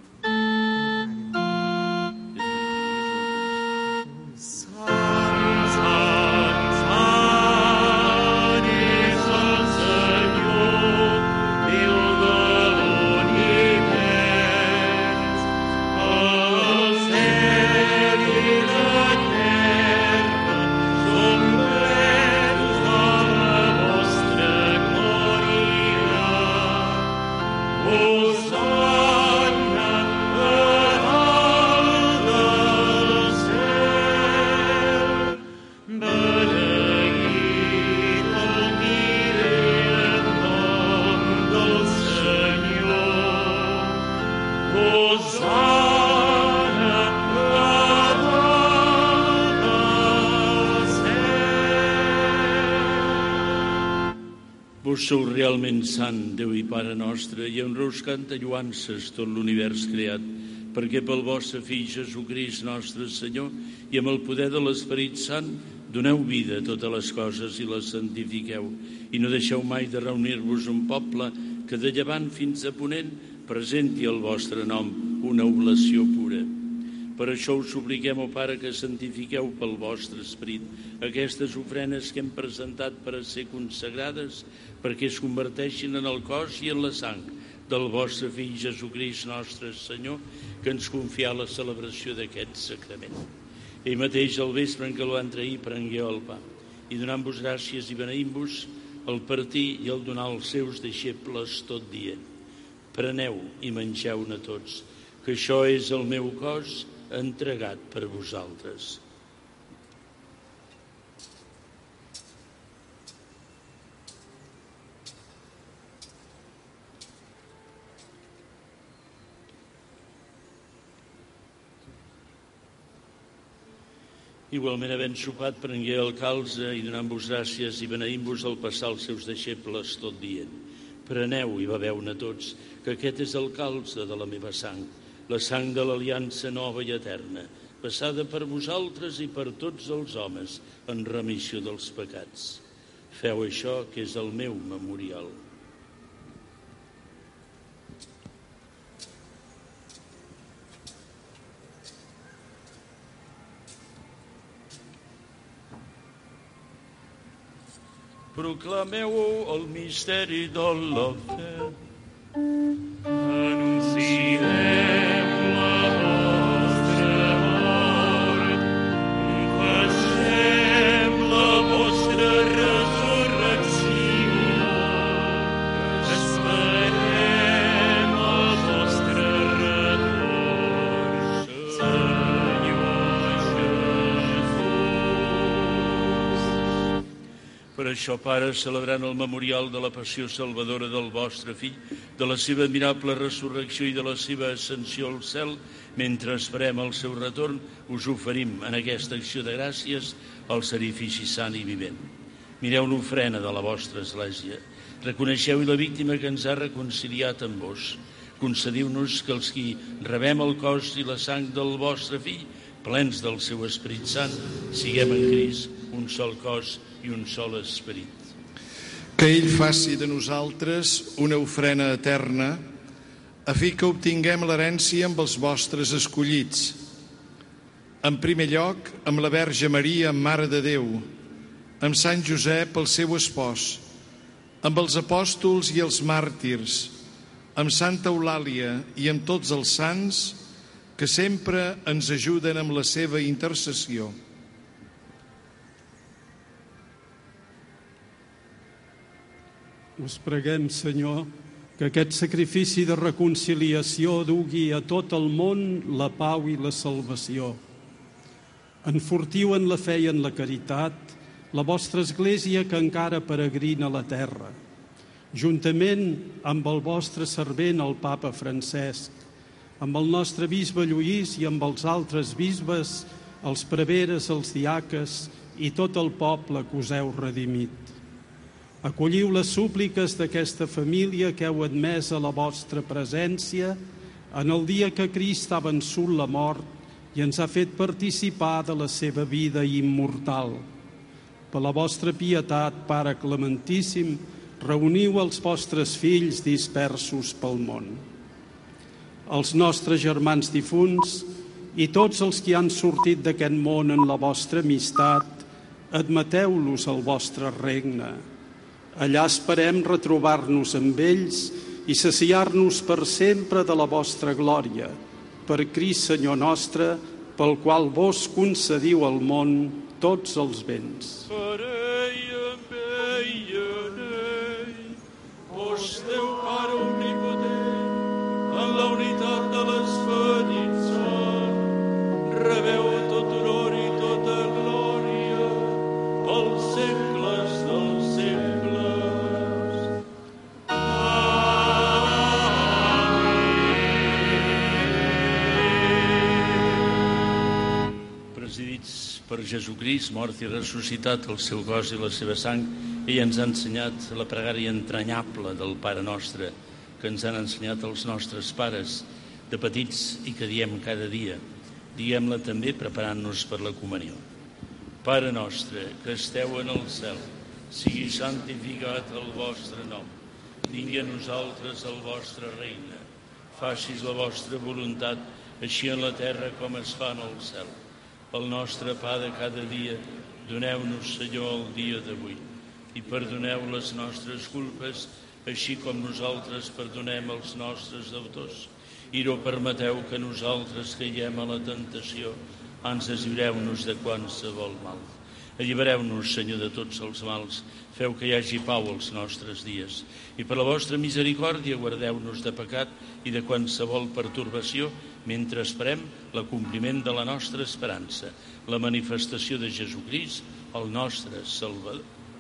Speaker 3: Vos sou realment sant, Déu i Pare nostre, i en vos canta lluances tot l'univers creat, perquè pel vostre Fill Jesucrist nostre Senyor i amb el poder de l'Esperit Sant doneu vida a totes les coses i les santifiqueu, i no deixeu mai de reunir-vos un poble que de llevant fins a ponent presenti el vostre nom una oblació pura. Per això us supliquem, o Pare, que santifiqueu pel vostre Esperit aquestes ofrenes que hem presentat per a ser consagrades, perquè es converteixin en el cos i en la sang del vostre Fill Jesucrist nostre Senyor, que ens confià la celebració d'aquest sacrament. Ell mateix, al vespre en què el van trair, prengué el pa, i donant-vos gràcies i beneint-vos, el partir i el donar als seus deixebles tot dient: preneu i mengeu-ne tots, que això és el meu cos entregat per vosaltres. Igualment, havent sopat, prengué el calze i donant-vos gràcies i beneint-vos el passar als seus deixebles tot dient: preneu i beveu-ne tots, que aquest és el calze de la meva sang, la sang de l'aliança nova i eterna, passada per vosaltres i per tots els homes en remissió dels pecats. Feu això, que és el meu memorial. Proclameu el misteri de la fe.
Speaker 10: Anunciem la
Speaker 3: això, Pare, celebrant el memorial de la passió salvadora del vostre Fill, de la seva admirable resurrecció i de la seva ascensió al cel, mentre esperem el seu retorn, us oferim en aquesta acció de gràcies el sacrifici sant i vivent. Mireu l'ofrena de la vostra Església. Reconeixeu-hi la víctima que ens ha reconciliat amb vos. Concediu-nos que els qui rebem el cos i la sang del vostre Fill, plens del seu Esperit Sant, siguem en Crist un sol cos i un sol esperit.
Speaker 11: Que ell faci de nosaltres una ofrena eterna, a fi que obtinguem l'herència amb els vostres escollits. En primer lloc, amb la Verge Maria, Mare de Déu, amb Sant Josep, el seu espòs, amb els apòstols i els màrtirs, amb Santa Eulàlia i amb tots els sants que sempre ens ajuden amb la seva intercessió.
Speaker 12: Us preguem, Senyor, que aquest sacrifici de reconciliació dugui a tot el món la pau i la salvació. Enfortiu en la fe i en la caritat la vostra Església que encara peregrina a la terra, juntament amb el vostre servent, el Papa Francesc, amb el nostre bisbe Lluís i amb els altres bisbes, els preveres, els diaques i tot el poble que us heu redimit. Acolliu les súpliques d'aquesta família que heu admès a la vostra presència en el dia que Crist ha vençut la mort i ens ha fet participar de la seva vida immortal. Per la vostra pietat, Pare Clementíssim, reuniu els vostres fills dispersos pel món. Els nostres germans difunts i tots els que han sortit d'aquest món en la vostra amistat, admeteu-los al vostre regne. Allà esperem retrobar-nos amb ells i saciar-nos per sempre de la vostra glòria, per Crist Senyor nostre, pel qual vos concediu al món tots els béns.
Speaker 10: Per ell, amb ell i en ell, vos Déu Pare omnipotent, en la unitat de l'Esperit Sant, rebeu tot honor i tota glòria pels segles dels segles.
Speaker 3: Presidits per Jesucrist, mort i ressuscitat, el seu cos i la seva sang, ell ens ha ensenyat la pregària entranyable del Pare Nostre, que ens han ensenyat els nostres pares de petits i que diem cada dia. Diguem-la també preparant-nos per la comunió. Pare nostre, que esteu en el cel, sigui santificat el vostre nom. Vingui a nosaltres el vostre regne. Facis la vostra voluntat, així en la terra com es fa en el cel. El nostre pa de cada dia, doneu-nos, Senyor, el dia d'avui, i perdoneu les nostres culpes, així com nosaltres perdonem els nostres deutors. I no permeteu que nosaltres caiguem a la tentació, ans lliureu-nos de qualsevol mal. Allibereu-nos, Senyor, de tots els mals, feu que hi hagi pau als nostres dies, i per la vostra misericòrdia guardeu-nos de pecat i de qualsevol pertorbació, mentre esperem l'acompliment de la nostra esperança, la manifestació de Jesucrist, el nostre Salvador.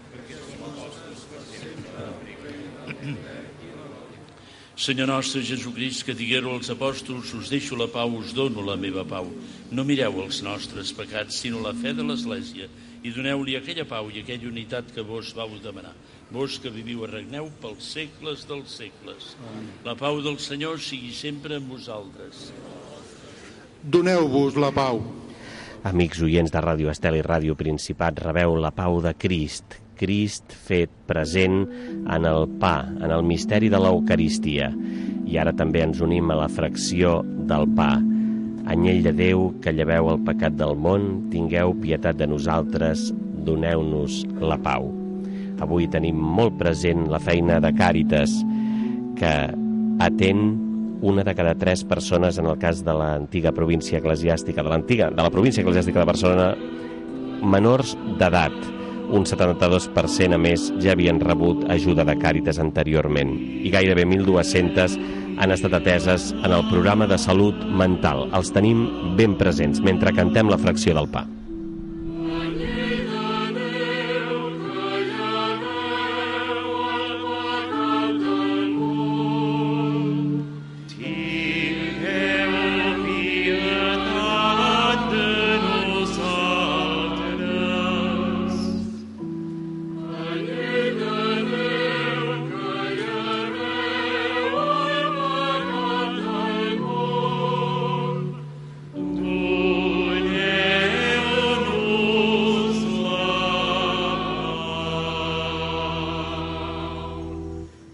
Speaker 3: Senyor nostre Jesucrist, que digueu als apòstols, us deixo la pau, us dono la meva pau. No mireu els nostres pecats, sinó la fe de l'Església, i doneu-li aquella pau i aquella unitat que vos vau demanar. Vos que viviu i regneu pels segles dels segles. La pau del Senyor sigui sempre amb vosaltres.
Speaker 9: Doneu-vos la pau.
Speaker 2: Amics oients de Ràdio Estel i Ràdio Principat, rebeu la pau de Crist. Crist fet present en el pa, en el misteri de l'Eucaristia. I ara també ens unim a la fracció del pa. Anyell de Déu, que lleveu el pecat del món, tingueu pietat de nosaltres, doneu-nos la pau. Avui tenim molt present la feina de Càritas, que atén una de cada tres persones, en el cas de l'antiga província eclesiàstica, de l'antiga, de la província eclesiàstica de Barcelona, menors d'edat. Un setanta-dos per cent a més ja havien rebut ajuda de Càritas anteriorment i gairebé mil dues-centes han estat ateses en el programa de salut mental. Els tenim ben presents mentre cantem la fracció del pa.
Speaker 10: Anyell de Déu, que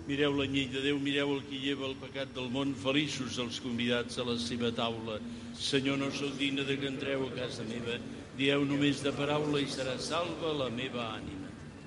Speaker 3: Mireu l'anyell de Déu, mireu el qui lleva el pecat del món, feliços els convidats a la seva taula. Senyor, no sóc digne de que entreu a casa meva, dieu només de paraula i serà salva la meva ànima.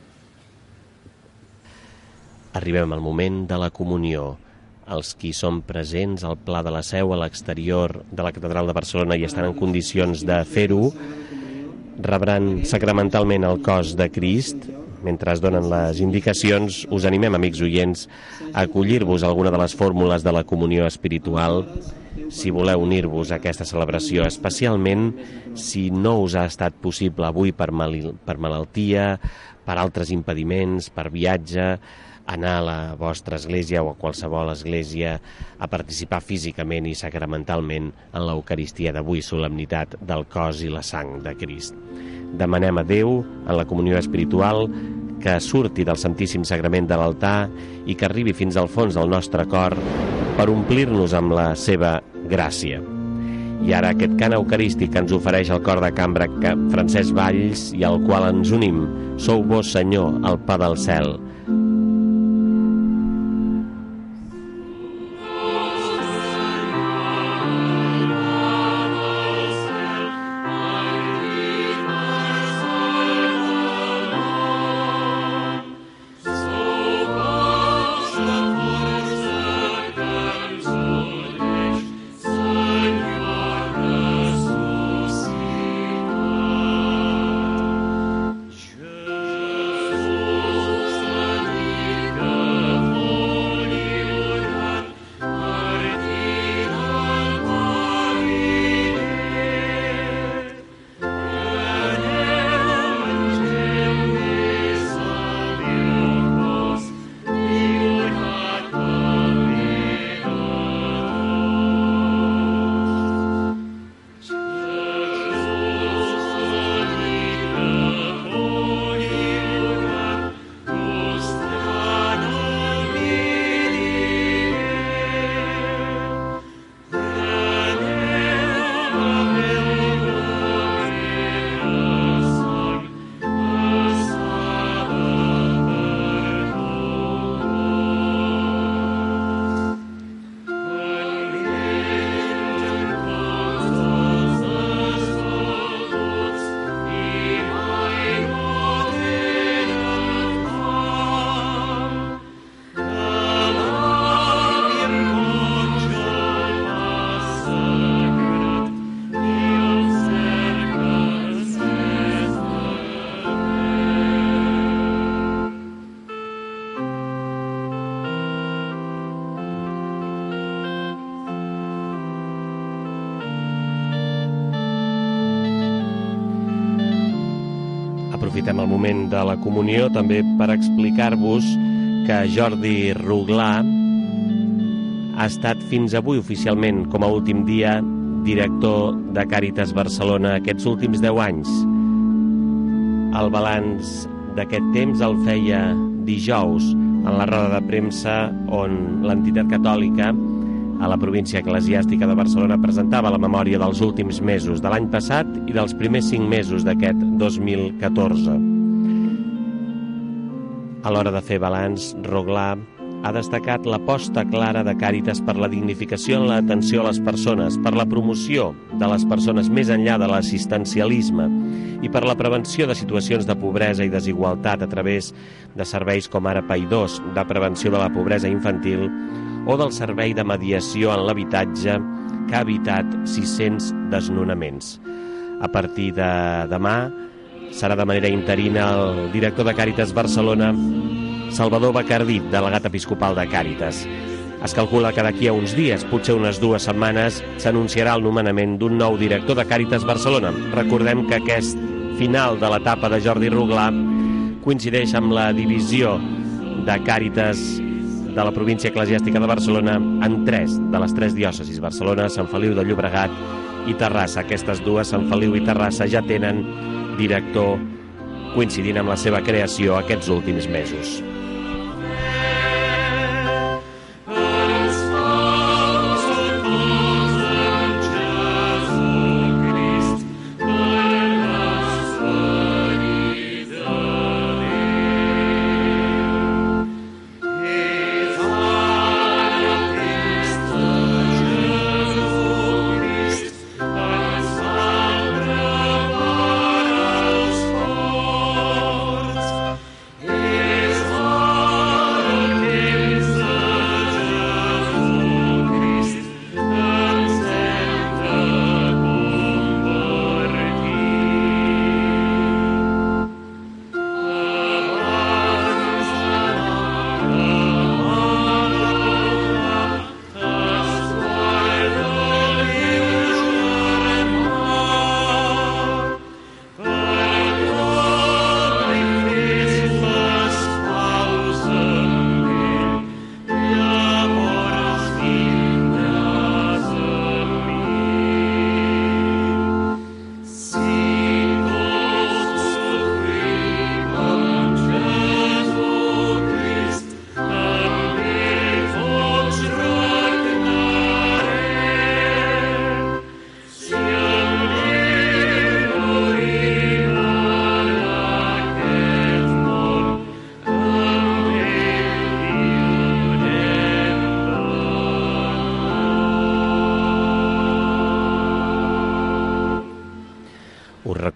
Speaker 2: Arribem al moment de la comunió. Els qui són presents al Pla de la Seu, a l'exterior de la Catedral de Barcelona i estan en condicions de fer-ho, rebran sacramentalment el cos de Crist. Mentre es donen les indicacions, us animem, amics oients, a acollir-vos a alguna de les fórmules de la comunió espiritual. Si voleu unir-vos a aquesta celebració, especialment si no us ha estat possible avui per, mal per malaltia, per altres impediments, per viatge, anar a la vostra església o a qualsevol església a participar físicament i sacramentalment en l'Eucaristia d'avui, solemnitat del cos i la sang de Crist. Demanem a Déu, en la comunió espiritual, que surti del Santíssim Sagrament de l'altar i que arribi fins al fons del nostre cor per omplir-nos amb la seva gràcia. I ara aquest cant eucarístic que ens ofereix el cor de cambra Francesc Valls i al qual ens unim. Sou vos, Senyor, el pa del cel. Aprofitem el moment de la comunió també per explicar-vos que Jordi Ruglà ha estat fins avui oficialment, com a últim dia, director de Càritas Barcelona aquests últims deu anys. El balanç d'aquest temps el feia dijous en la roda de premsa on l'entitat catòlica a la província eclesiàstica de Barcelona presentava la memòria dels últims mesos de l'any passat i dels primers cinc mesos d'aquest dos mil catorze. A l'hora de fer balanç, Ruglà ha destacat l'aposta clara de Càritas per la dignificació en l'atenció a les persones, per la promoció de les persones més enllà de l'assistencialisme i per la prevenció de situacions de pobresa i desigualtat a través de serveis com ara Paidós, de prevenció de la pobresa infantil, o del servei de mediació en l'habitatge que ha evitat sis-cents desnonaments. A partir de demà serà de manera interina el director de Càritas Barcelona, Salvador Bacardí, delegat episcopal de Càritas. Es calcula que d'aquí a uns dies, potser unes dues setmanes, s'anunciarà el nomenament d'un nou director de Càritas Barcelona. Recordem que aquest final de l'etapa de Jordi Ruglà coincideix amb la divisió de Càritas de la província eclesiàstica de Barcelona en tres de les tres diòcesis, Barcelona, Sant Feliu de Llobregat i Terrassa. Aquestes dues, Sant Feliu i Terrassa, ja tenen director coincidint amb la seva creació aquests últims mesos.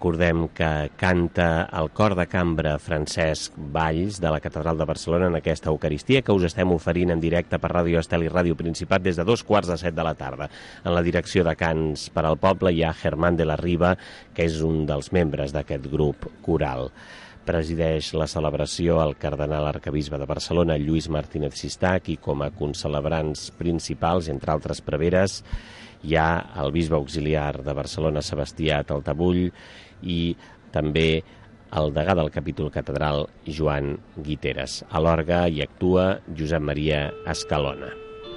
Speaker 2: Recordem que canta el cor de cambra Francesc Valls de la Catedral de Barcelona en aquesta Eucaristia que us estem oferint en directe per Ràdio Estel i Ràdio Principat des de dos quarts de set de la tarda. En la direcció de Cants per al Poble hi ha Germán de la Riva, que és un dels membres d'aquest grup coral. Presideix la celebració el cardenal arquebisbe de Barcelona, Lluís Martínez Sistach, i com a concelebrants principals, entre altres preveres, hi ha el bisbe auxiliar de Barcelona, Sebastià Taltabull, i també el degà del capítol catedral, Joan Guiteres. A l'orgue hi actua Josep Maria Escalona.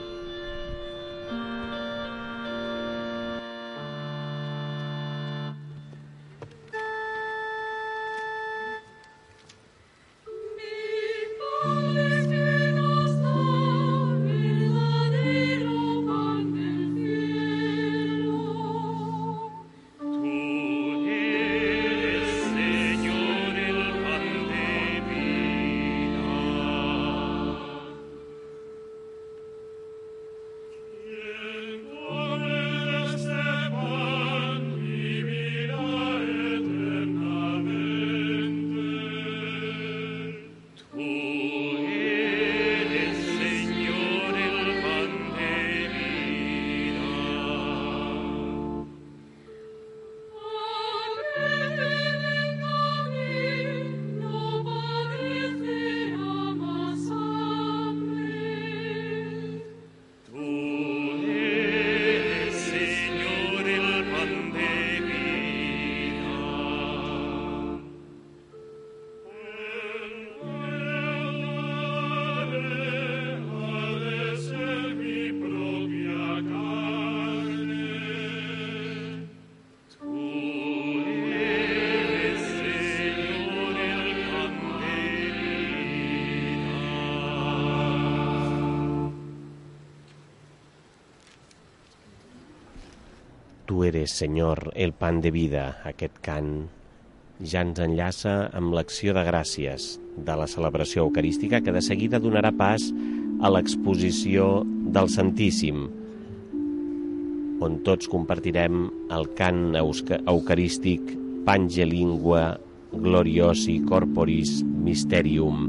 Speaker 2: Tu eres, Senyor, el pan de vida. Aquest cant ja ens enllaça amb l'acció de gràcies de la celebració eucarística que de seguida donarà pas a l'exposició del Santíssim, on tots compartirem el cant eucarístic Pange Lingua Gloriosi Corporis Mysterium.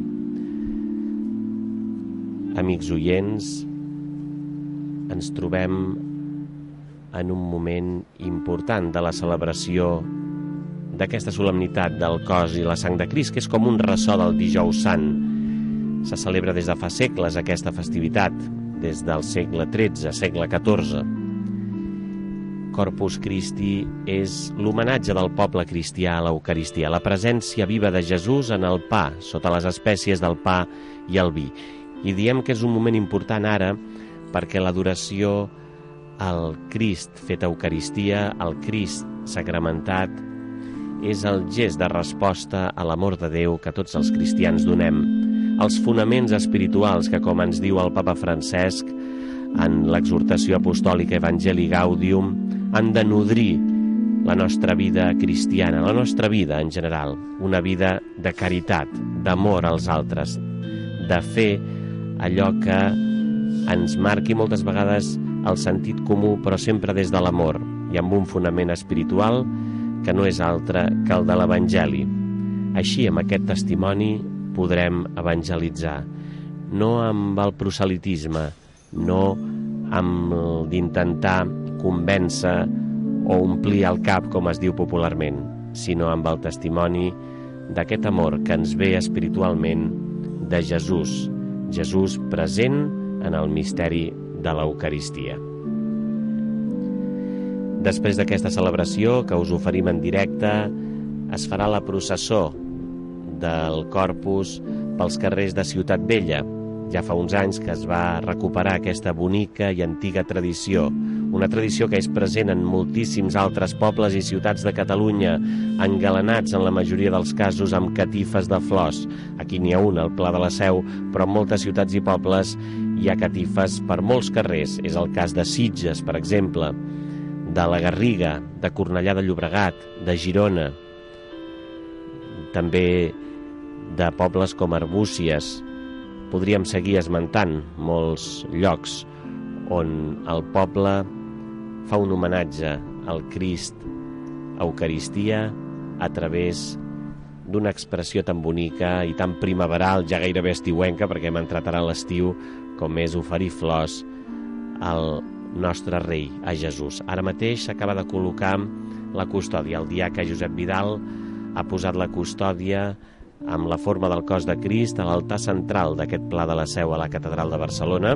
Speaker 2: Amics oients, ens trobem en un moment important de la celebració d'aquesta solemnitat del cos i la sang de Crist, que és com un ressò del Dijous Sant. Se celebra des de fa segles aquesta festivitat, des del segle tretze, segle catorze. Corpus Christi és l'homenatge del poble cristià a l'Eucaristia, la presència viva de Jesús en el pa, sota les espècies del pa i el vi. I diem que és un moment important ara perquè l'adoració al Crist fet Eucaristia, al Crist sacramentat, és el gest de resposta a l'amor de Déu que tots els cristians donem. Els fonaments espirituals que, com ens diu el papa Francesc en l'exhortació apostòlica Evangelii Gaudium, han de nodrir la nostra vida cristiana, la nostra vida en general, una vida de caritat, d'amor als altres, de fer allò que ens marqui moltes vegades el sentit comú, però sempre des de l'amor i amb un fonament espiritual que no és altre que el de l'Evangeli. Així, amb aquest testimoni, podrem evangelitzar, no amb el proselitisme, no amb d'intentar convèncer o omplir el cap, com es diu popularment, sinó amb el testimoni d'aquest amor que ens ve espiritualment de Jesús, Jesús present en el misteri de l'Eucaristia. Després d'aquesta celebració que us oferim en directe, es farà la processó del Corpus pels carrers de Ciutat Vella. Ja fa uns anys que es va recuperar aquesta bonica i antiga tradició, una tradició que és present en moltíssims altres pobles i ciutats de Catalunya, engalanats en la majoria dels casos amb catifes de flors. Aquí n'hi ha una, al Pla de la Seu, però en moltes ciutats i pobles hi ha catifes per molts carrers. És el cas de Sitges, per exemple, de la Garriga, de Cornellà de Llobregat, de Girona, també de pobles com Arbúcies. Podríem seguir esmentant molts llocs on el poble fa un homenatge al Crist Eucaristia a través d'una expressió tan bonica i tan primaveral, ja gairebé estiuenca, perquè hem entrat ara a l'estiu, com és oferir flors al nostre rei, a Jesús. Ara mateix s'acaba de col·locar la custòdia. El diaca Josep Vidal ha posat la custòdia amb la forma del cos de Crist a l'altar central d'aquest Pla de la Seu a la Catedral de Barcelona,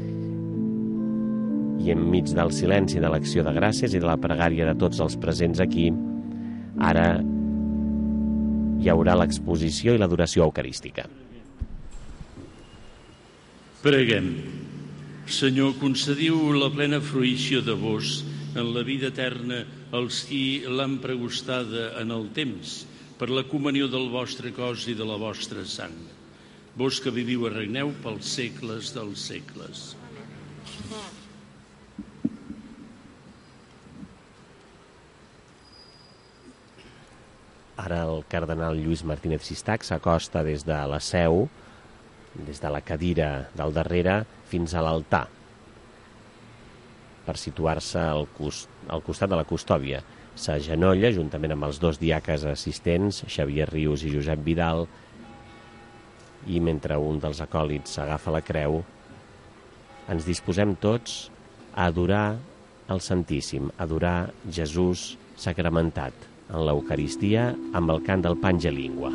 Speaker 2: i enmig del silenci de l'acció de gràcies i de la pregària de tots els presents aquí, ara hi haurà l'exposició i l'adoració eucarística.
Speaker 3: Preguem. Senyor, concediu la plena fruïció de vos en la vida eterna als qui l'han pregustada en el temps, per la comunió del vostre cos i de la vostra sang. Vos que viviu i regneu pels segles dels segles.
Speaker 2: Ara el cardenal Lluís Martínez Sistac s'acosta des de la seu, des de la cadira del darrere, fins a l'altar, per situar-se al, cust, al costat de la custòdia. S'agenolla, juntament amb els dos diaques assistents, Xavier Rius i Josep Vidal, i mentre un dels acòlits agafa la creu, ens disposem tots a adorar el Santíssim, a adorar Jesús sacramentat en l'Eucaristia amb el cant del Pange Lingua.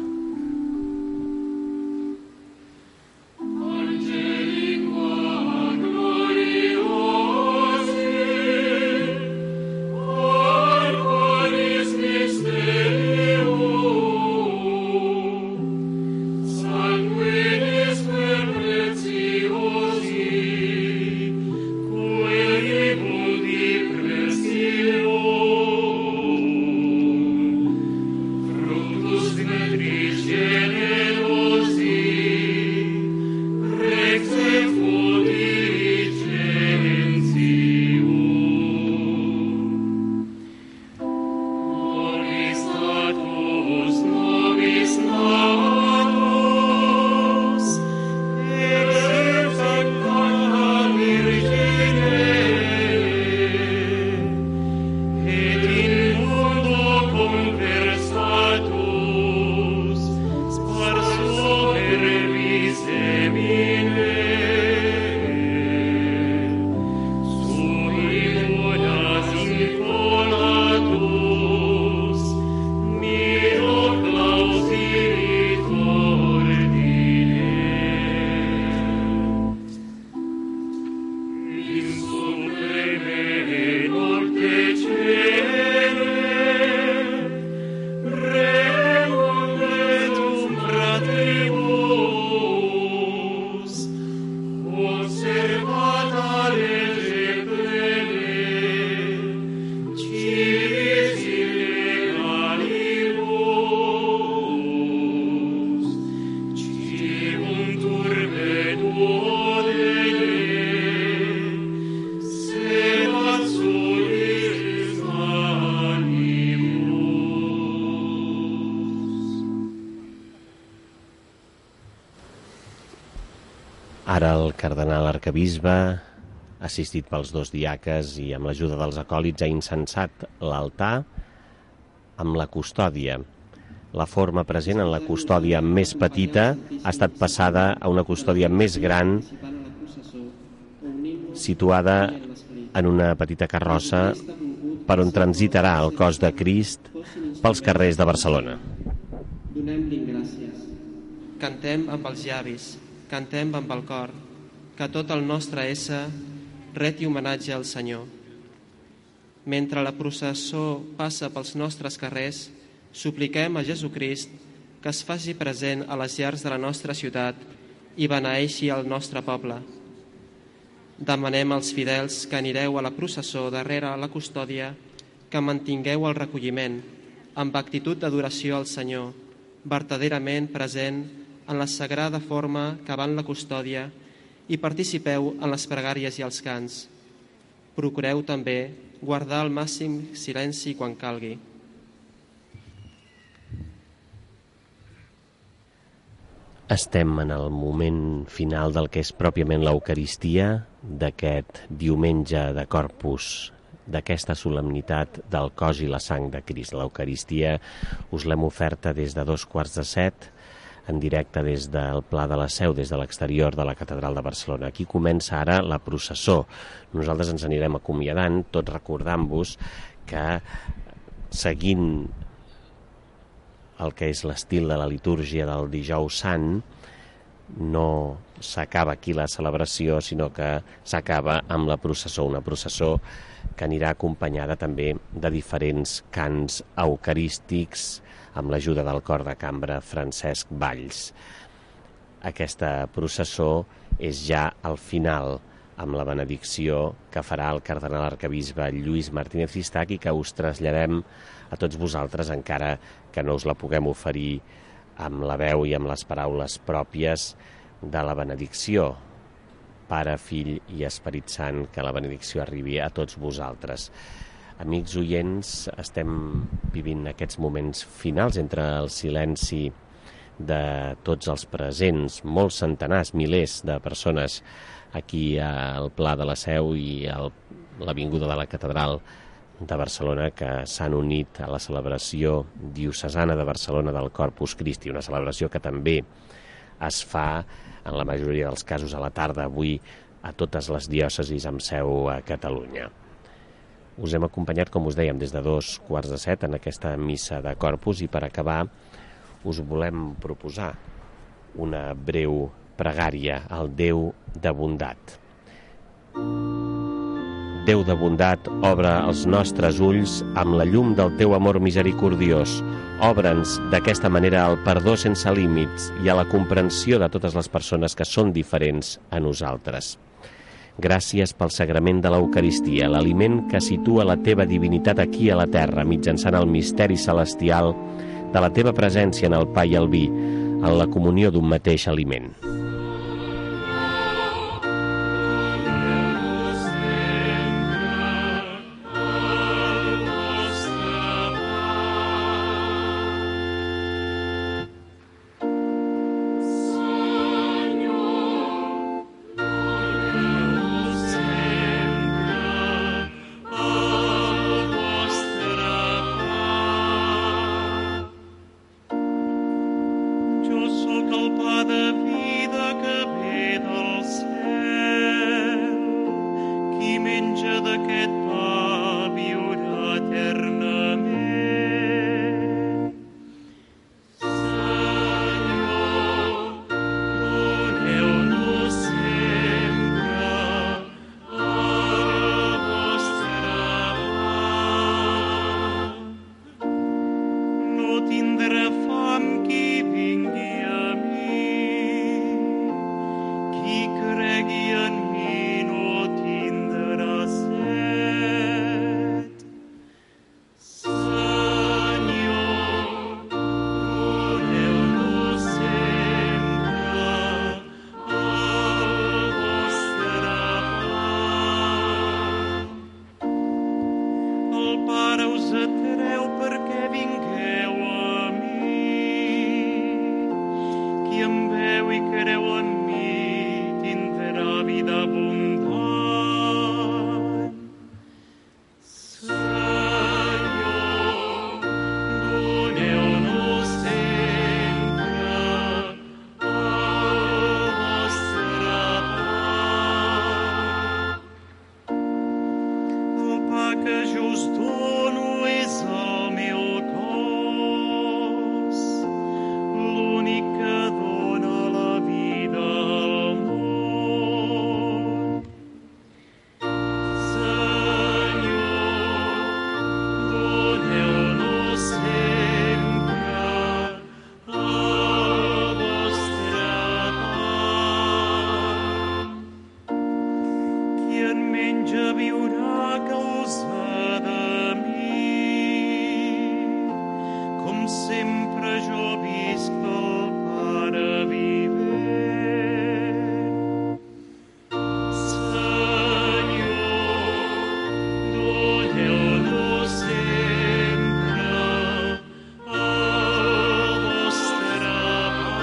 Speaker 2: Ara el cardenal arquebisbe, assistit pels dos diaques i amb l'ajuda dels acòlits, ha incensat l'altar amb la custòdia. La forma present en la custòdia més petita ha estat passada a una custòdia més gran, situada en una petita carrossa per on transitarà el cos de Crist pels carrers de Barcelona.
Speaker 5: Donem-li gràcies. Cantem amb els llavis, cantem amb el cor, que tot el nostre ésser reti homenatge al Senyor. Mentre la processó passa pels nostres carrers, supliquem a Jesucrist que es faci present a les llars de la nostra ciutat i beneeixi el nostre poble. Demanem als fidels que anireu a la processó darrere la custòdia que mantingueu el recolliment amb actitud d'adoració al Senyor, vertaderament present en la sagrada forma que va en la custòdia, i participeu en les pregàries i els cants. Procureu també guardar el màxim silenci quan calgui.
Speaker 2: Estem en el moment final del que és pròpiament l'Eucaristia d'aquest diumenge de Corpus d'aquesta solemnitat del cos i la sang de Crist. L'Eucaristia us l'hem oferta des de dos quarts de set, en directe des del Pla de la Seu, des de l'exterior de la Catedral de Barcelona. Aquí comença ara la processó. Nosaltres ens anirem acomiadant, tot recordant-vos que, seguint el que és l'estil de la litúrgia del Dijous Sant, no s'acaba aquí la celebració, sinó que s'acaba amb la processó, una processó que anirà acompanyada també de diferents cants eucarístics amb l'ajuda del cor de cambra Francesc Valls. Aquesta processó és ja al final, amb la benedicció que farà el cardenal arquebisbe Lluís Martínez Cistach i que us traslladem a tots vosaltres, encara que no us la puguem oferir amb la veu i amb les paraules pròpies de la benedicció. Pare, Fill i Esperit Sant, que la benedicció arribi a tots vosaltres. Amics oients, estem vivint aquests moments finals entre el silenci de tots els presents, molts centenars, milers de persones aquí al Pla de la Seu i a l'avinguda de la Catedral de Barcelona, que s'han unit a la celebració diocesana de Barcelona del Corpus Christi, una celebració que també es fa en la majoria dels casos a la tarda avui a totes les diòcesis amb seu a Catalunya. Us hem acompanyat, com us dèiem, des de dos quarts de set en aquesta missa de Corpus, i per acabar us volem proposar una breu pregària al Déu de bondat. Déu de bondat, obre els nostres ulls amb la llum del teu amor misericordiós. Obre'ns d'aquesta manera al perdó sense límits i a la comprensió de totes les persones que són diferents a nosaltres. Gràcies pel sagrament de l'Eucaristia, l'aliment que situa la teva divinitat aquí a la terra mitjançant el misteri celestial de la teva presència en el pa i el vi, en la comunió d'un mateix aliment.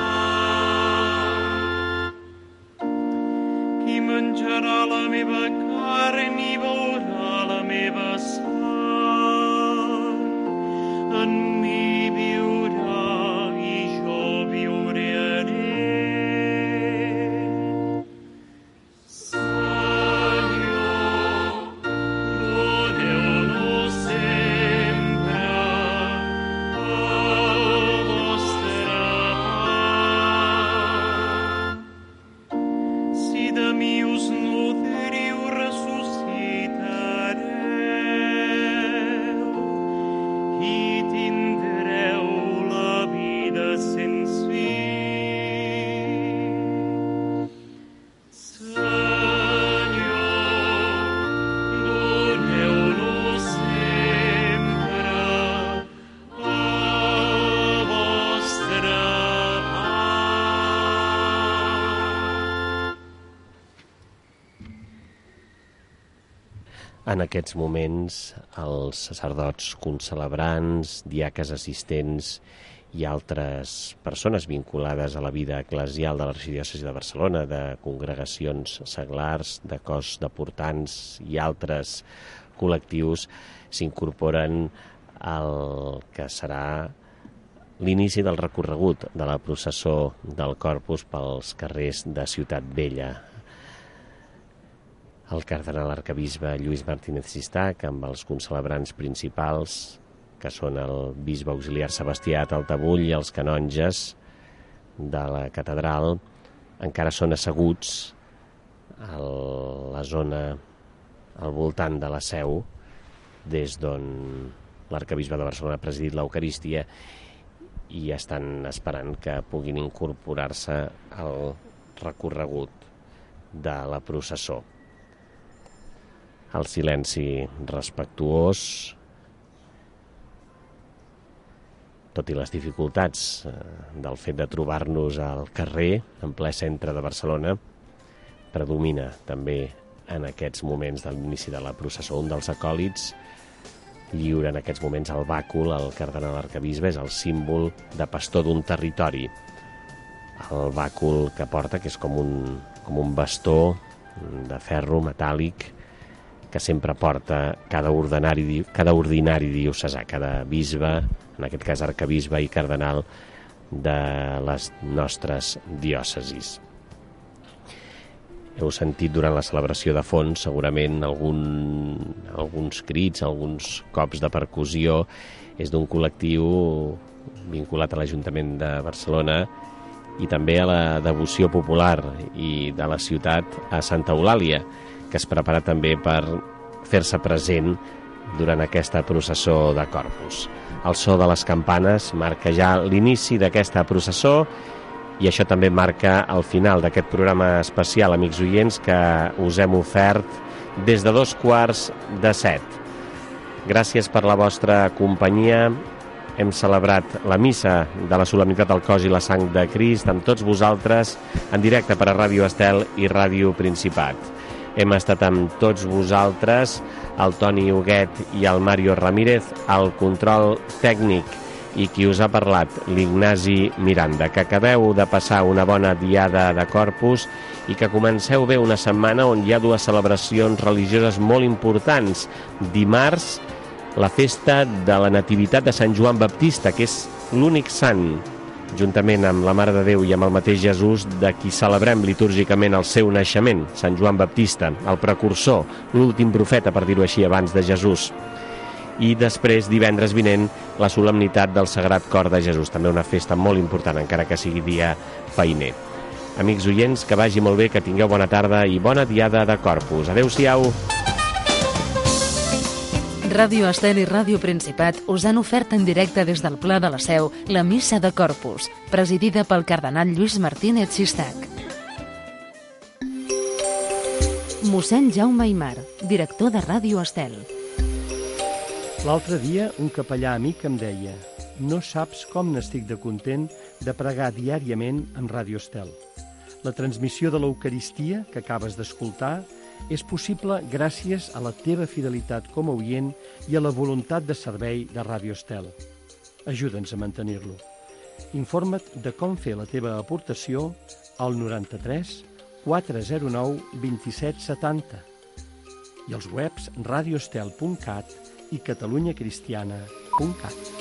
Speaker 10: Menjarà la meva carn carn i veurà la meva sang. En mi viurà i jo viuré en ell. Senyor, doneu-lo sempre el vostre pa. Si de mi us nodriu, ressuscitareu i tindreu la vida sense fi. Senyor, doneu-lo sempre el vostre pa.
Speaker 2: En aquests moments, els sacerdots concelebrants, diaques assistents i altres persones vinculades a la vida eclesial de l'Arxidiòcesi de Barcelona, de congregacions seglars, de cos de portants i altres col·lectius, s'incorporen al que serà l'inici del recorregut de la processó del Corpus pels carrers de Ciutat Vella. El cardenal arquebisbe Lluís Martínez Sistac, amb els concelebrants principals, que són el bisbe auxiliar Sebastià Taltabull i els canonges de la catedral, encara són asseguts a la zona al voltant de la seu, des d'on l'arquebisbe de Barcelona ha presidit l'Eucaristia, i estan esperant que puguin incorporar-se al recorregut de la processó. El silenci respectuós, tot i les dificultats del fet de trobar-nos al carrer, en ple centre de Barcelona, predomina també en aquests moments de l'inici de la processó. Un dels acòlits lliura en aquests moments el bàcul al cardenal arquebisbe, és el símbol de pastor d'un territori. El bàcul que porta, que és com un, com un bastó de ferro metàl·lic, que sempre porta cada ordinari, cada ordinari diocesà, cada bisbe, en aquest cas arquebisbe i cardenal de les nostres diòcesis. Heu sentit durant la celebració de fons segurament algun, alguns crits, alguns cops de percussió. És d'un col·lectiu vinculat a l'Ajuntament de Barcelona i també a la devoció popular i de la ciutat a Santa Eulàlia, que es prepara també per fer-se present durant aquesta processó de Corpus. El so de les campanes marca ja l'inici d'aquesta processó i això també marca el final d'aquest programa especial, amics oients, que us hem ofert des de dos quarts de set. Gràcies per la vostra companyia. Hem celebrat la missa de la solemnitat del cos i la sang de Crist amb tots vosaltres en directe per a Ràdio Estel i Ràdio Principat. Hem estat amb tots vosaltres, el Toni Huguet i el Mario Ramírez, al control tècnic, i qui us ha parlat, l'Ignasi Miranda. Que acabeu de passar una bona diada de Corpus i que comenceu bé una setmana on hi ha dues celebracions religioses molt importants. Dimarts, la festa de la Nativitat de Sant Joan Baptista, que és l'únic sant, juntament amb la Mare de Déu i amb el mateix Jesús, de qui celebrem litúrgicament el seu naixement, Sant Joan Baptista, el precursor, l'últim profeta, per dir-ho així, abans de Jesús. I després, divendres vinent, la solemnitat del Sagrat Cor de Jesús, també una festa molt important, encara que sigui dia feiner. Amics oients, que vagi molt bé, que tingueu bona tarda i bona diada de Corpus. Adéu-siau!
Speaker 1: Ràdio Estel i Ràdio Principat us han ofert en directe des del Pla de la Seu la Missa de Corpus, presidida pel cardenal Lluís Martínez Sistac. Mossèn Jaume Aimar, director de Ràdio Estel.
Speaker 13: L'altre dia un capellà amic em deia: no saps com n'estic de content de pregar diàriament amb Ràdio Estel. La transmissió de l'Eucaristia que acabes d'escoltar és possible gràcies a la teva fidelitat com a oient i a la voluntat de servei de Ràdio Estel. Ajuda'ns a mantenir-lo. Informa't de com fer la teva aportació al noranta-tres quatre zero nou vint-i-set setanta. i els webs radioestel punt cat i catalunyacristiana punt cat.